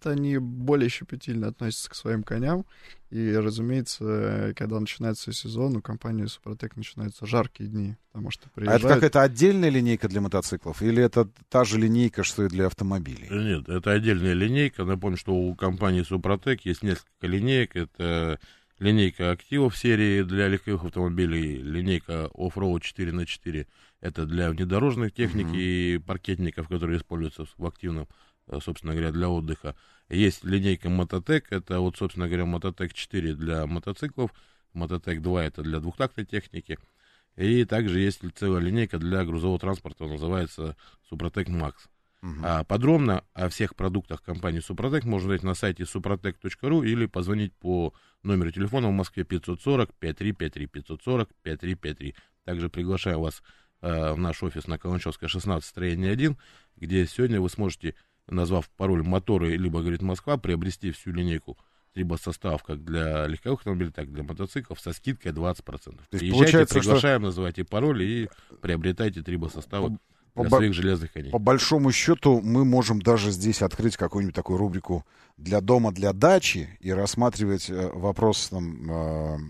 просто они более щепетильно относятся к своим коням. И, разумеется, когда начинается сезон, у компании Супротек начинаются жаркие дни, потому что приезжают... А это какая-то отдельная линейка для мотоциклов? Или это та же линейка, что и для автомобилей? Нет, это отдельная линейка. Напомню, что у компании Супротек есть несколько линеек. Это линейка активов серии для легковых автомобилей, линейка Offroad четыре на четыре. Это для внедорожных техник mm-hmm. и паркетников, которые используются в активном, собственно говоря, для отдыха. Есть линейка Мототек, это вот, собственно говоря, Мототек четыре для мотоциклов, Мототек два это для двухтактной техники. И также есть целая линейка для грузового транспорта, называется Супротек Макс. Uh-huh. А подробно о всех продуктах компании Супротек можно найти на сайте супротек точка ру или позвонить по номеру телефона в Москве пятьсот сорок пятьсот пятьдесят три, пятьсот сорок пятьдесят три пятьдесят три. Также приглашаю вас э, в наш офис на Каланчевская, шестнадцать, строение один, где сегодня вы сможете, назвав пароль «Моторы» либо, говорит, «Москва», приобрести всю линейку трибосоставов как для легковых автомобилей, так и для мотоциклов со скидкой двадцать процентов. Приезжайте, приглашаем, что... называйте пароль и приобретайте трибосоставы для по своих железных коней. По большому счету мы можем даже здесь открыть какую-нибудь такую рубрику для дома, для дачи и рассматривать э, вопрос, там, э,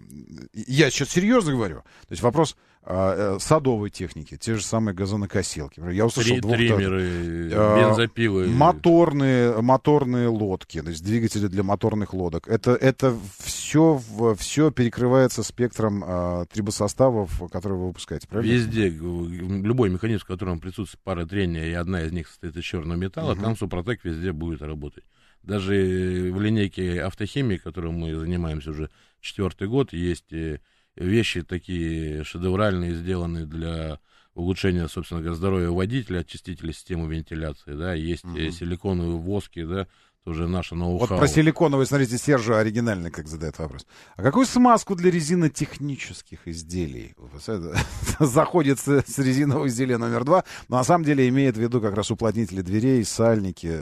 я сейчас серьезно говорю, то есть вопрос э, э, садовой техники, те же самые газонокосилки. Я услышал Три, двух... Триммеры, э, бензопилы. Моторные, моторные лодки, то есть двигатели для моторных лодок. Это, это все, все перекрывается спектром э, трибосоставов, которые вы выпускаете, правильно? Везде, любой механизм, в котором присутствует пара трения, и одна из них состоит из черного металла, угу. там Супротек везде будет работать. Даже в линейке автохимии, которой мы занимаемся уже четвертый год, есть вещи такие шедевральные, сделанные для улучшения, собственно говоря, здоровья водителя, очистителя системы вентиляции, да, есть mm-hmm. силиконовые воски, да, тоже наше ноу-хау. Вот про силиконовые, смотрите, Сержа оригинальный как задает вопрос. А какую смазку для резинотехнических изделий заходит с резинового изделия номер два, но на самом деле имеет в виду как раз уплотнители дверей, сальники,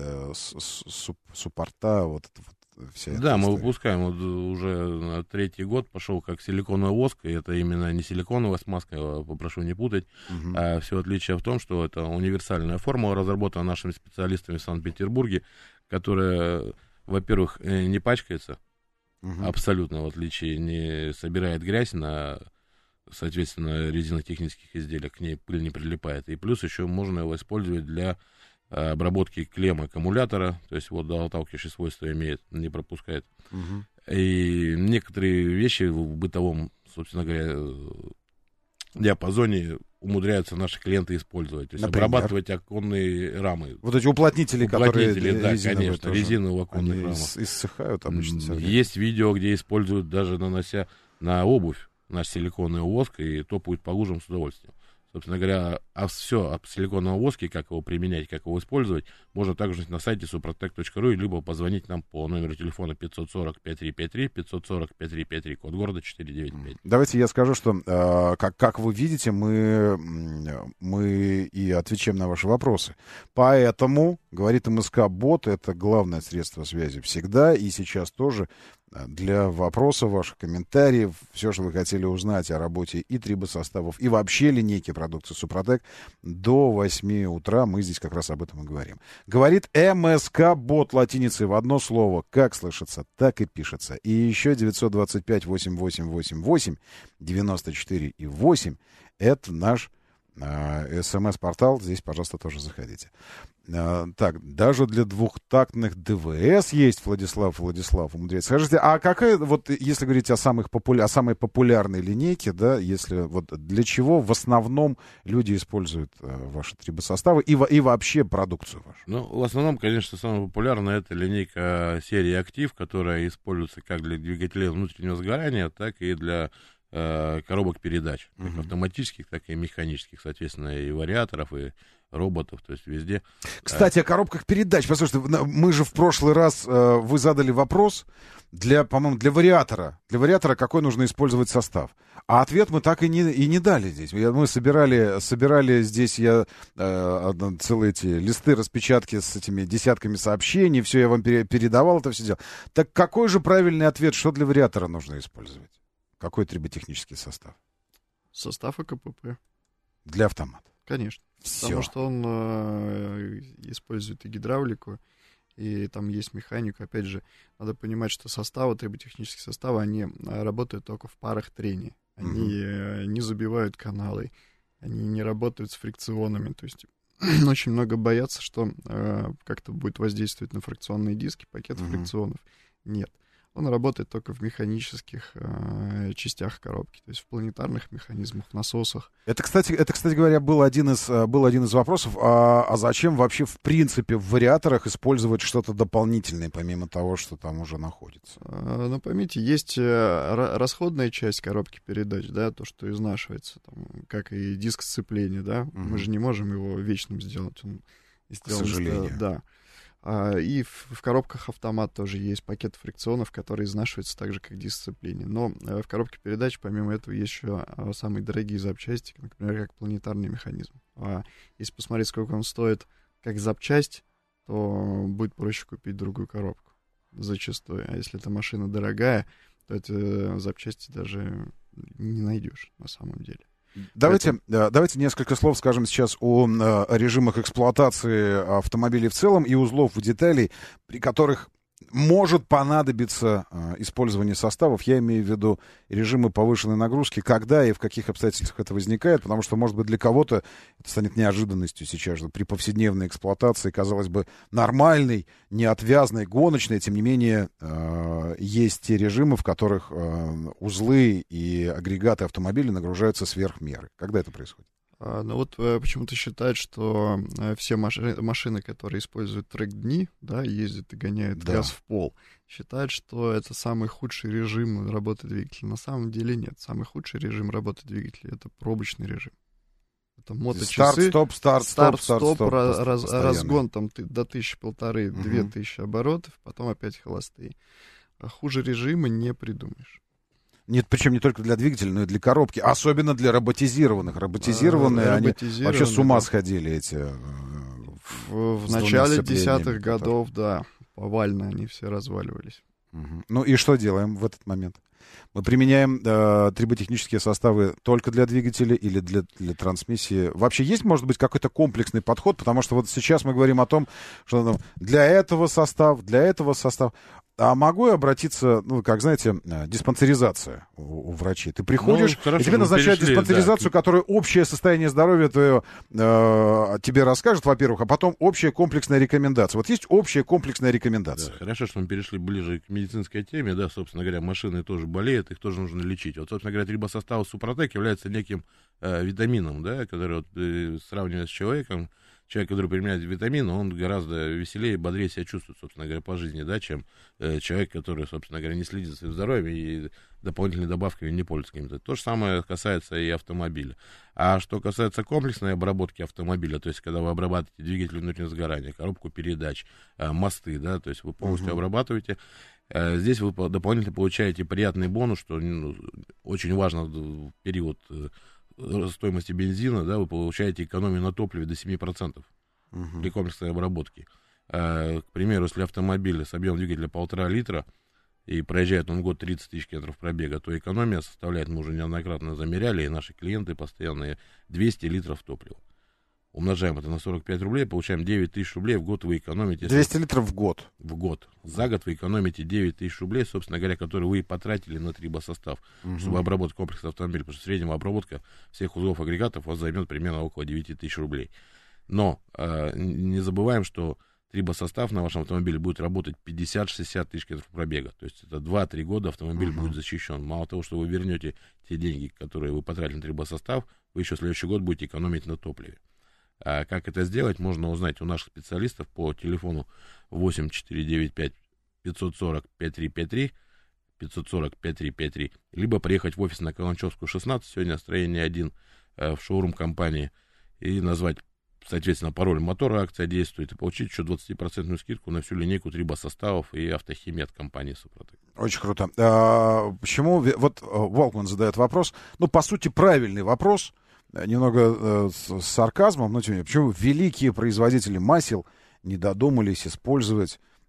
суппорта, вот это вот. Вся да, мы история. Выпускаем вот уже третий год пошел как силиконовый воск, и это именно не силиконовая смазка, я попрошу не путать, угу. а все отличие в том, что это универсальная формула, разработана нашими специалистами в Санкт-Петербурге, которая, во-первых, не пачкается, угу. абсолютно, в отличие, не собирает грязь на, соответственно, резинотехнических изделиях, к ней пыль не прилипает, и плюс еще можно его использовать для обработки клемм аккумулятора, то есть вот отталкивающие свойства имеет, не пропускает. Угу. И некоторые вещи в бытовом, собственно говоря, диапазоне умудряются наши клиенты использовать. То есть например? Обрабатывать оконные рамы. Вот эти уплотнители, уплотнители которые... да, конечно, резиновые оконные рамы. Иссыхают обычно. Есть видео, где используют, даже нанося на обувь наш силиконовый воск, и топают по лужам с удовольствием. Собственно говоря, а все об силиконовом воске, как его применять, как его использовать, можно также на сайте супротек точка ру, либо позвонить нам по номеру телефона пятьсот сорок пятьдесят три пятьдесят три, пятьсот сорок пятьдесят три пятьдесят три, код города четыре девять пять. Давайте я скажу, что, э, как, как вы видите, мы, мы и отвечаем на ваши вопросы. Поэтому, говорит МСК-бот, это главное средство связи всегда, и сейчас тоже для вопросов, ваших комментариев, все, что вы хотели узнать о работе и трибосоставов, и вообще линейки продукции Супротек, до восьми утра мы здесь как раз об этом и говорим. Говорит МСК-бот латиницей в одно слово, как слышится, так и пишется. И еще девятьсот двадцать пять восемь восемь восемь восемь девяносто четыре и восемь это наш э, смс-портал, здесь, пожалуйста, тоже заходите. Так, даже для двухтактных ДВС есть, Владислав, Владислав умудряется. Скажите, а какая, вот если говорить о, самых популя... о самой популярной линейке, да, если вот для чего в основном люди используют э, ваши трибосоставы и, и вообще продукцию вашу? Ну, в основном, конечно, самая популярная это линейка серии Актив, которая используется как для двигателей внутреннего сгорания, так и для э, коробок передач, как uh-huh. автоматических, так и механических, соответственно, и вариаторов, и роботов, то есть везде. Кстати, о коробках передач. Послушайте, мы же в прошлый раз, э, вы задали вопрос для, по-моему, для вариатора. Для вариатора какой нужно использовать состав. А ответ мы так и не, и не дали здесь. Мы собирали, собирали здесь я э, целые эти листы, распечатки с этими десятками сообщений. Все, я вам пере, передавал это все дело. Так какой же правильный ответ? Что для вариатора нужно использовать? Какой триботехнический состав? Состав АКПП. Для автомата. Конечно. Все. Потому что он э, использует и гидравлику, и там есть механику. Опять же, надо понимать, что составы, триботехнические составы, они работают только в парах трения. Они mm-hmm. не забивают каналы, они не работают с фрикционами. То есть очень много боятся, что э, как-то будет воздействовать на фрикционные диски, пакет mm-hmm. фрикционов. Нет. Он работает только в механических э, частях коробки, то есть в планетарных механизмах, насосах. Это, кстати, это, кстати говоря, был один из, был один из вопросов. А, а зачем вообще, в принципе, в вариаторах использовать что-то дополнительное, помимо того, что там уже находится? А, ну, поймите, есть расходная часть коробки передач, да, то, что изнашивается, там, как и диск сцепления, да. Mm-hmm. Мы же не можем его вечным сделать. Он сделан, к сожалению. Да. И в, в коробках автомат тоже есть пакет фрикционов, которые изнашиваются так же, как диск сцепления. Но в коробке передач, помимо этого, есть еще самые дорогие запчасти, например, как планетарный механизм. А если посмотреть, сколько он стоит как запчасть, то будет проще купить другую коробку зачастую. А если эта машина дорогая, то эти запчасти даже не найдешь на самом деле. Давайте, Это... давайте несколько слов скажем сейчас о, о режимах эксплуатации автомобилей в целом и узлов деталей, при которых может понадобиться э, использование составов. Я имею в виду режимы повышенной нагрузки, когда и в каких обстоятельствах это возникает, потому что, может быть, для кого-то это станет неожиданностью сейчас же. При повседневной эксплуатации, казалось бы, нормальной, неотвязной, гоночной, тем не менее, э, есть те режимы, в которых э, узлы и агрегаты автомобиля нагружаются сверх меры. Когда это происходит? Ну вот почему-то считают, что все машины, машины, которые используют трек-дни, да, ездят и гоняют да. газ в пол, считают, что это самый худший режим работы двигателя. На самом деле нет. Самый худший режим работы двигателя — это пробочный режим. Это моточасы. Старт-стоп, старт-стоп, старт-стоп, раз, раз, разгон там до тысячи полторы, угу. две тысячи оборотов, потом опять холостые. А хуже режима не придумаешь. Нет, причем не только для двигателя, но и для коробки. Особенно для роботизированных. Роботизированные, а, они вообще с ума да. сходили, эти... В, в начале десятых годов, да, повально они все разваливались. Угу. Ну и что делаем в этот момент? Мы применяем э, триботехнические составы только для двигателя или для, для трансмиссии? Вообще есть, может быть, какой-то комплексный подход? Потому что вот сейчас мы говорим о том, что ну, для этого состав, для этого состав... А могу я обратиться, ну, как, знаете, диспансеризация у, у врачей? Ты приходишь, ну, хорошо, и тебе назначают перешли, диспансеризацию, да. которая общее состояние здоровья твое, э, тебе расскажет, во-первых, а потом общая комплексная рекомендация. Вот есть общая комплексная рекомендация. Да, хорошо, что мы перешли ближе к медицинской теме, да, собственно говоря, машины тоже болеют, их тоже нужно лечить. Вот, собственно говоря, трибосостав Супротек является неким э, витамином, да, который, вот, э, сравнивая с человеком, человек, который применяет витамины, он гораздо веселее, бодрее себя чувствует, собственно говоря, по жизни, да, чем э, человек, который, собственно говоря, не следит за своим здоровьем и дополнительными добавками не пользуется каким-то. То же самое касается и автомобиля. А что касается комплексной обработки автомобиля, то есть когда вы обрабатываете двигатель внутреннего сгорания, коробку передач, э, мосты, да, то есть вы полностью uh-huh. обрабатываете, э, здесь вы дополнительно получаете приятный бонус, что ну, очень важно в период э, стоимости бензина, да, вы получаете экономию на топливе до семь процентов uh-huh. при комплексной обработке. А, к примеру, если автомобиль с объемом двигателя полтора литра и проезжает он в год тридцать тысяч километров пробега, то экономия составляет, мы уже неоднократно замеряли, и наши клиенты постоянные, двести литров топлива. Умножаем это на сорок пять рублей, получаем девять тысяч рублей в год вы экономите. двести литров в год? В год. За год вы экономите девять тысяч рублей, собственно говоря, которые вы потратили на трибосостав, угу. чтобы обработать комплекс автомобиля, потому что средняя обработка всех узлов агрегатов у вас займет примерно около девять тысяч рублей. Но э, не забываем, что трибосостав на вашем автомобиле будет работать пятьдесят-шестьдесят тысяч километров пробега. То есть это два-три года автомобиль uh-huh. будет защищен. Мало того, что вы вернете те деньги, которые вы потратили на трибосостав, вы еще в следующий год будете экономить на топливе. А как это сделать, можно узнать у наших специалистов по телефону восемь четыре девять пять пятьсот сорок пятьдесят три пятьдесят три, пятьсот сорок пятьдесят три пятьдесят три, либо приехать в офис на Каланчевскую, шестнадцать, сегодня строение один, в шоурум компании, и назвать, соответственно, пароль мотора, акция действует, и получить еще двадцать процентов скидку на всю линейку трибосоставов и автохимии от компании Супротек. Очень круто. А, почему, вот Волкман задает вопрос, ну, по сути, правильный вопрос, немного э, с, с сарказмом, но тем не менее, почему великие производители масел не додумались использовать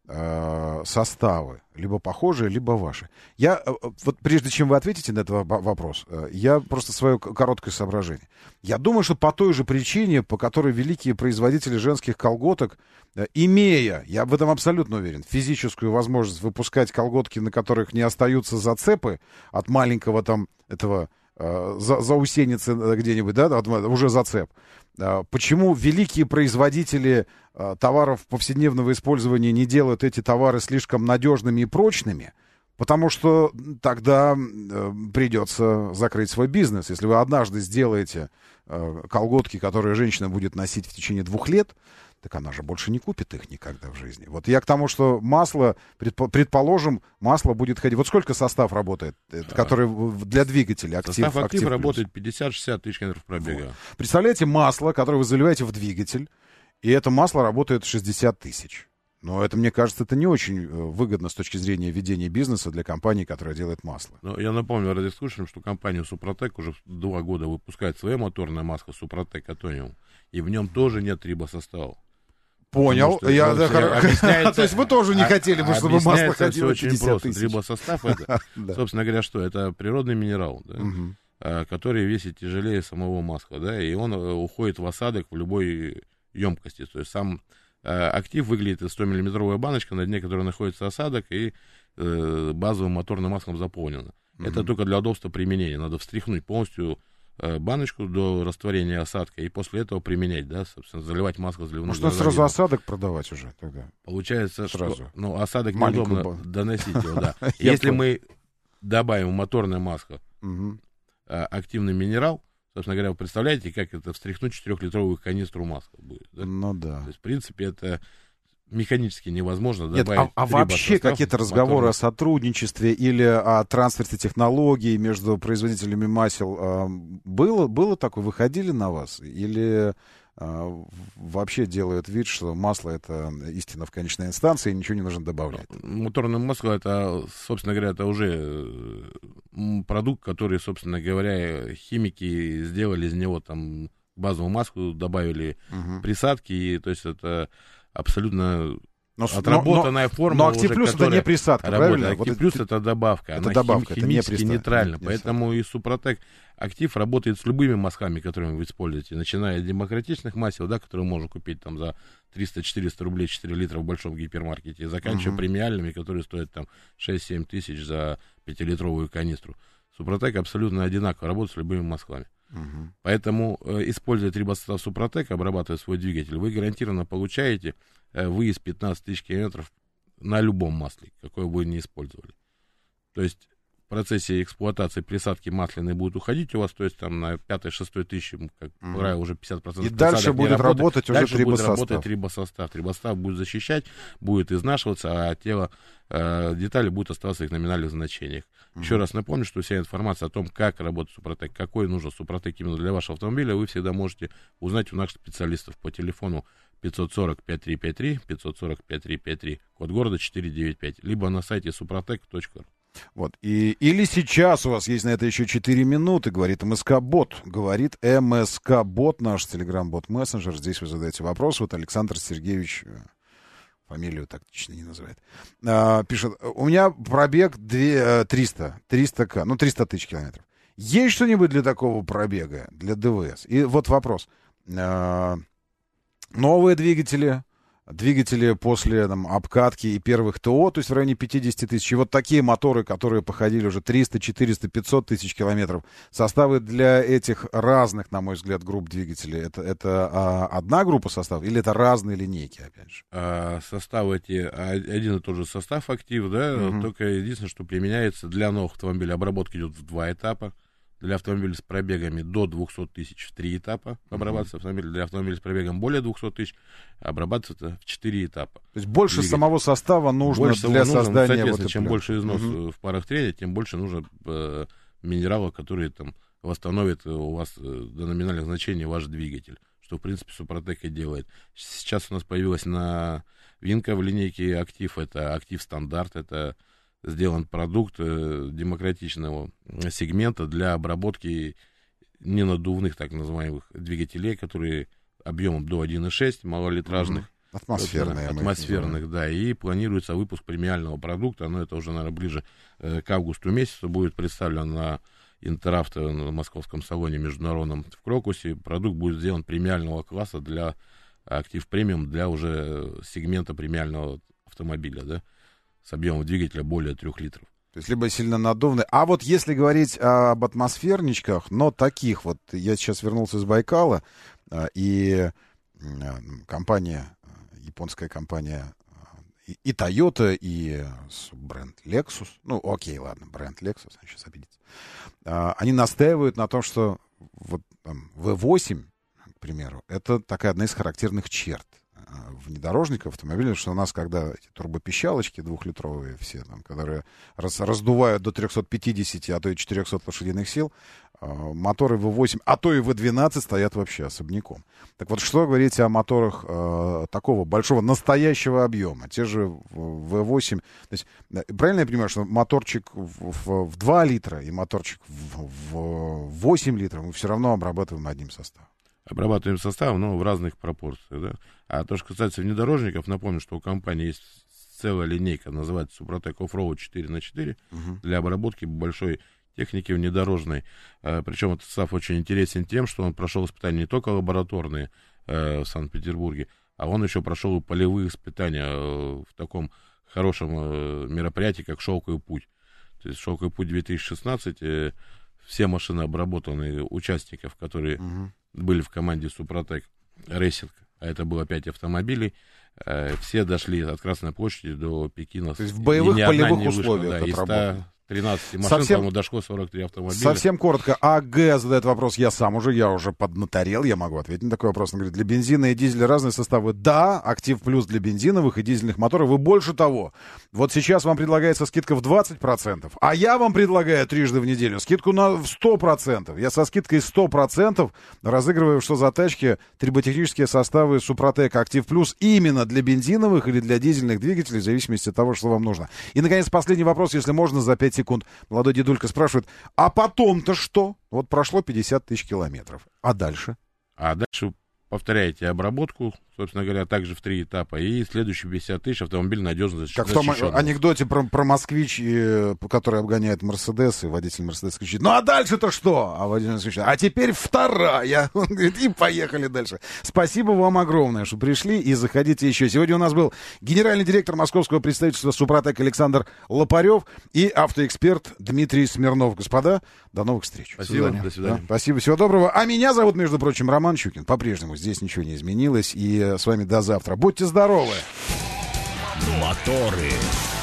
э, составы, либо похожие, либо ваши. Я, э, вот прежде чем вы ответите на этот вопрос, э, я просто свое короткое соображение. Я думаю, что по той же причине, по которой великие производители женских колготок, э, имея, я в этом абсолютно уверен, физическую возможность выпускать колготки, на которых не остаются зацепы от маленького там этого э, за, заусеницы где-нибудь, да, от, уже зацеп. Э, почему великие производители э, товаров повседневного использования не делают эти товары слишком надежными и прочными? Потому что тогда э, придется закрыть свой бизнес. Если вы однажды сделаете э, колготки, которые женщина будет носить в течение двух лет, так она же больше не купит их никогда в жизни. Вот я к тому, что масло, предпо- предположим, масло будет ходить. Вот сколько состав работает, это, который для двигателя? Актив, состав актив, актив работает плюс. пятьдесят-шестьдесят тысяч километров пробега. Вот. Представляете, масло, которое вы заливаете в двигатель, и это масло работает шестьдесят тысяч. Но это, мне кажется, это не очень выгодно с точки зрения ведения бизнеса для компании, которая делает масло. Но я напомню радиослушателям, что компания Супротек уже два года выпускает свое моторное масло Супротек Атониум, и в нем тоже нет рибосостава. Понял. Что, я, ну, да, то есть вы тоже не хотели бы, чтобы масло ходило очень просто. тысяч. Рибосостав это, собственно говоря, что? Это природный минерал, да, который весит тяжелее самого масла, да, и он уходит в осадок в любой емкости. То есть сам актив выглядит сто-миллиметровая баночка, на дне которой находится осадок, и э, базовым моторным маслом заполнено. Mm-hmm. Это только для удобства применения. Надо встряхнуть полностью э, баночку до растворения осадка, и после этого применять, да, собственно, заливать масло заливным. Можно сразу осадок продавать уже тогда? Получается, сразу. Что, ну, осадок Маленькую неудобно бан... доносить его, да. Если мы добавим в моторное масло активный минерал, собственно говоря, вы представляете, как это встряхнуть четырехлитровую канистру масла будет? Да? Ну да. То есть, в принципе, это механически невозможно Нет, добавить. А, а вообще какие-то разговоры моторных... о сотрудничестве или о трансферте технологий между производителями масел э, было, было такое? Выходили на вас? Или э, вообще делают вид, что масло — это истина в конечной инстанции, и ничего не нужно добавлять? Моторное масло — это, собственно говоря, это уже продукт, который, собственно говоря, химики сделали из него там базовую маску, добавили угу. присадки, и, то есть это абсолютно но, отработанная но, форма. Но Актив Плюс это не присадка, работает. правильно? Актив вот Плюс это, это добавка, это она добавка, хим, это химически не присадка, нейтральна, не поэтому и Супротек Актив работает с любыми маслами, которые вы используете, начиная от демократичных масел, да, которые можно купить там за триста-четыреста рублей четыре литра в большом гипермаркете, и заканчивая uh-huh. премиальными, которые стоят там шесть-семь тысяч за пятилитровую канистру. Супротек абсолютно одинаково работает с любыми маслами. Uh-huh. Поэтому, э, используя трибосостав Супротек, обрабатывая свой двигатель, вы гарантированно получаете э, выезд пятнадцать тысяч километров на любом масле, какое бы вы ни использовали. То есть в процессе эксплуатации присадки масляные будут уходить у вас, то есть там на пятой-шестой тысячи, как uh-huh. правило, уже пятьдесят процентов и дальше будет работать уже дальше трибосостав. будет работать трибосостав. Трибосостав будет защищать, будет изнашиваться, а тело, э, детали будут оставаться в их номинальных значениях. Uh-huh. Еще раз напомню, что вся информация о том, как работает Супротек, какой нужен Супротек именно для вашего автомобиля, вы всегда можете узнать у наших специалистов по телефону пятьсот сорок пять три пять три, пятьсот сорок пять три пять три, код города четыреста девяносто пять, либо на сайте супротек точка ру. Вот. И, или сейчас у вас есть на это еще четыре минуты, говорит МСК-бот. Говорит МСК-бот, наш телеграм-бот-мессенджер. Здесь вы задаете вопрос. Вот Александр Сергеевич, фамилию так точно не называет, а, пишет: у меня пробег триста, триста ка, ну триста тысяч километров. Есть что-нибудь для такого пробега, для ДВС? И вот вопрос. А, новые двигатели, двигатели после там, обкатки и первых ТО, то есть в районе пятьдесят тысяч. И вот такие моторы, которые походили уже триста, четыреста, пятьсот тысяч километров. Составы для этих разных, на мой взгляд, групп двигателей. Это, это а, одна группа составов или это разные линейки, опять же? А, составы эти, один и тот же состав актив, да, угу. Только единственное, что применяется для новых автомобилей, обработка идет в два этапа. Для автомобилей с пробегами до двухсот тысяч в три этапа обрабатывается mm-hmm. автомобиль. Для автомобилей с пробегом более двухсот тысяч обрабатывается в четыре этапа. То есть больше двигатель. Самого состава нужно больше для нужно, создания... Ну, вот чем пляж. больше износ mm-hmm. в парах трения, тем больше нужно э, минералов, которые там восстановят у вас э, до номинальных значений ваш двигатель. Что, в принципе, Супротек и делает. Сейчас у нас появилась на Винка в линейке Актив. Это Актив Стандарт. Это сделан продукт э, демократичного сегмента для обработки ненадувных, так называемых, двигателей, которые объемом до один и шесть малолитражных, Атмосферные. Атмосферных, да. И планируется выпуск премиального продукта, но это уже, наверное, ближе э, к августу месяцу будет представлен на Интеравто на московском салоне международном в Крокусе. Продукт будет сделан премиального класса для Актив Премиум, для уже сегмента премиального автомобиля, да, с объемом двигателя более трех литров. То есть либо сильно надувный. А вот если говорить об атмосферничках, но таких вот, я сейчас вернулся из Байкала, и компания, японская компания, и Toyota, и бренд Lexus, ну окей, ладно, бренд Lexus, сейчас обидится, они настаивают на том, что вот там ви восемь, к примеру, это такая одна из характерных черт внедорожников, автомобилей, что у нас, когда эти турбопищалочки двухлитровые все, там, которые раз, раздувают до триста пятьдесят, а то и четыреста лошадиных сил, моторы ви восемь, а то и ви двенадцать стоят вообще особняком. Так вот, что говорить о моторах э, такого большого, настоящего объема? Те же ви восемь. То есть, правильно я понимаю, что моторчик в, в, в два литра и моторчик в, в восемь литров мы все равно обрабатываем одним составом? Обрабатываем составом, но в разных пропорциях, да. А то, что касается внедорожников, напомню, что у компании есть целая линейка, называется Супротек Offroad четыре на четыре, uh-huh. для обработки большой техники внедорожной. А, причем этот состав очень интересен тем, что он прошел испытания не только лабораторные э, в Санкт-Петербурге, а он еще прошел и полевые испытания э, в таком хорошем э, мероприятии, как «Шелковый путь». То есть «Шелковый путь две тысячи шестнадцать», э, все машины обработанные участников, которые uh-huh. были в команде Супротек Рейсинг, а это было пять автомобилей, э, все дошли от Красной площади до Пекина. То есть в боевых полевых условиях да, это работает. тринадцать машин, совсем, по-моему, дошло сорок три автомобиля. Совсем коротко. АГ задает вопрос, я сам уже, я уже поднаторел, я могу ответить на такой вопрос. Он говорит, для бензина и дизеля разные составы. Да, Актив Плюс для бензиновых и дизельных моторов. И больше того, вот сейчас вам предлагается скидка в двадцать процентов, а я вам предлагаю трижды в неделю скидку на сто процентов. Я со скидкой сто процентов разыгрываю, что за тачки, триботехнические составы Супротек Актив Плюс именно для бензиновых или для дизельных двигателей, в зависимости от того, что вам нужно. И, наконец, последний вопрос, если можно, за пять секунд. Молодой дедулька спрашивает, а потом-то что? Вот прошло пятьдесят тысяч километров. А дальше? А дальше повторяете обработку, собственно говоря, также в три этапа. И следующие пятьдесят тысяч автомобиль надежно защищен. Как в том анекдоте про, про москвич, который обгоняет Мерседес, и водитель Мерседес кричит, ну а дальше-то что? А водитель кричит, а теперь вторая. Он говорит, и поехали дальше. Спасибо вам огромное, что пришли, и заходите еще. Сегодня у нас был генеральный директор московского представительства Супротек Александр Лопарев и автоэксперт Дмитрий Смирнов. Господа, до новых встреч. Спасибо, до свидания. Да, спасибо, всего доброго. А меня зовут, между прочим, Роман Щукин. По-прежнему здесь ничего не изменилось, и с вами до завтра. Будьте здоровы! Моторы.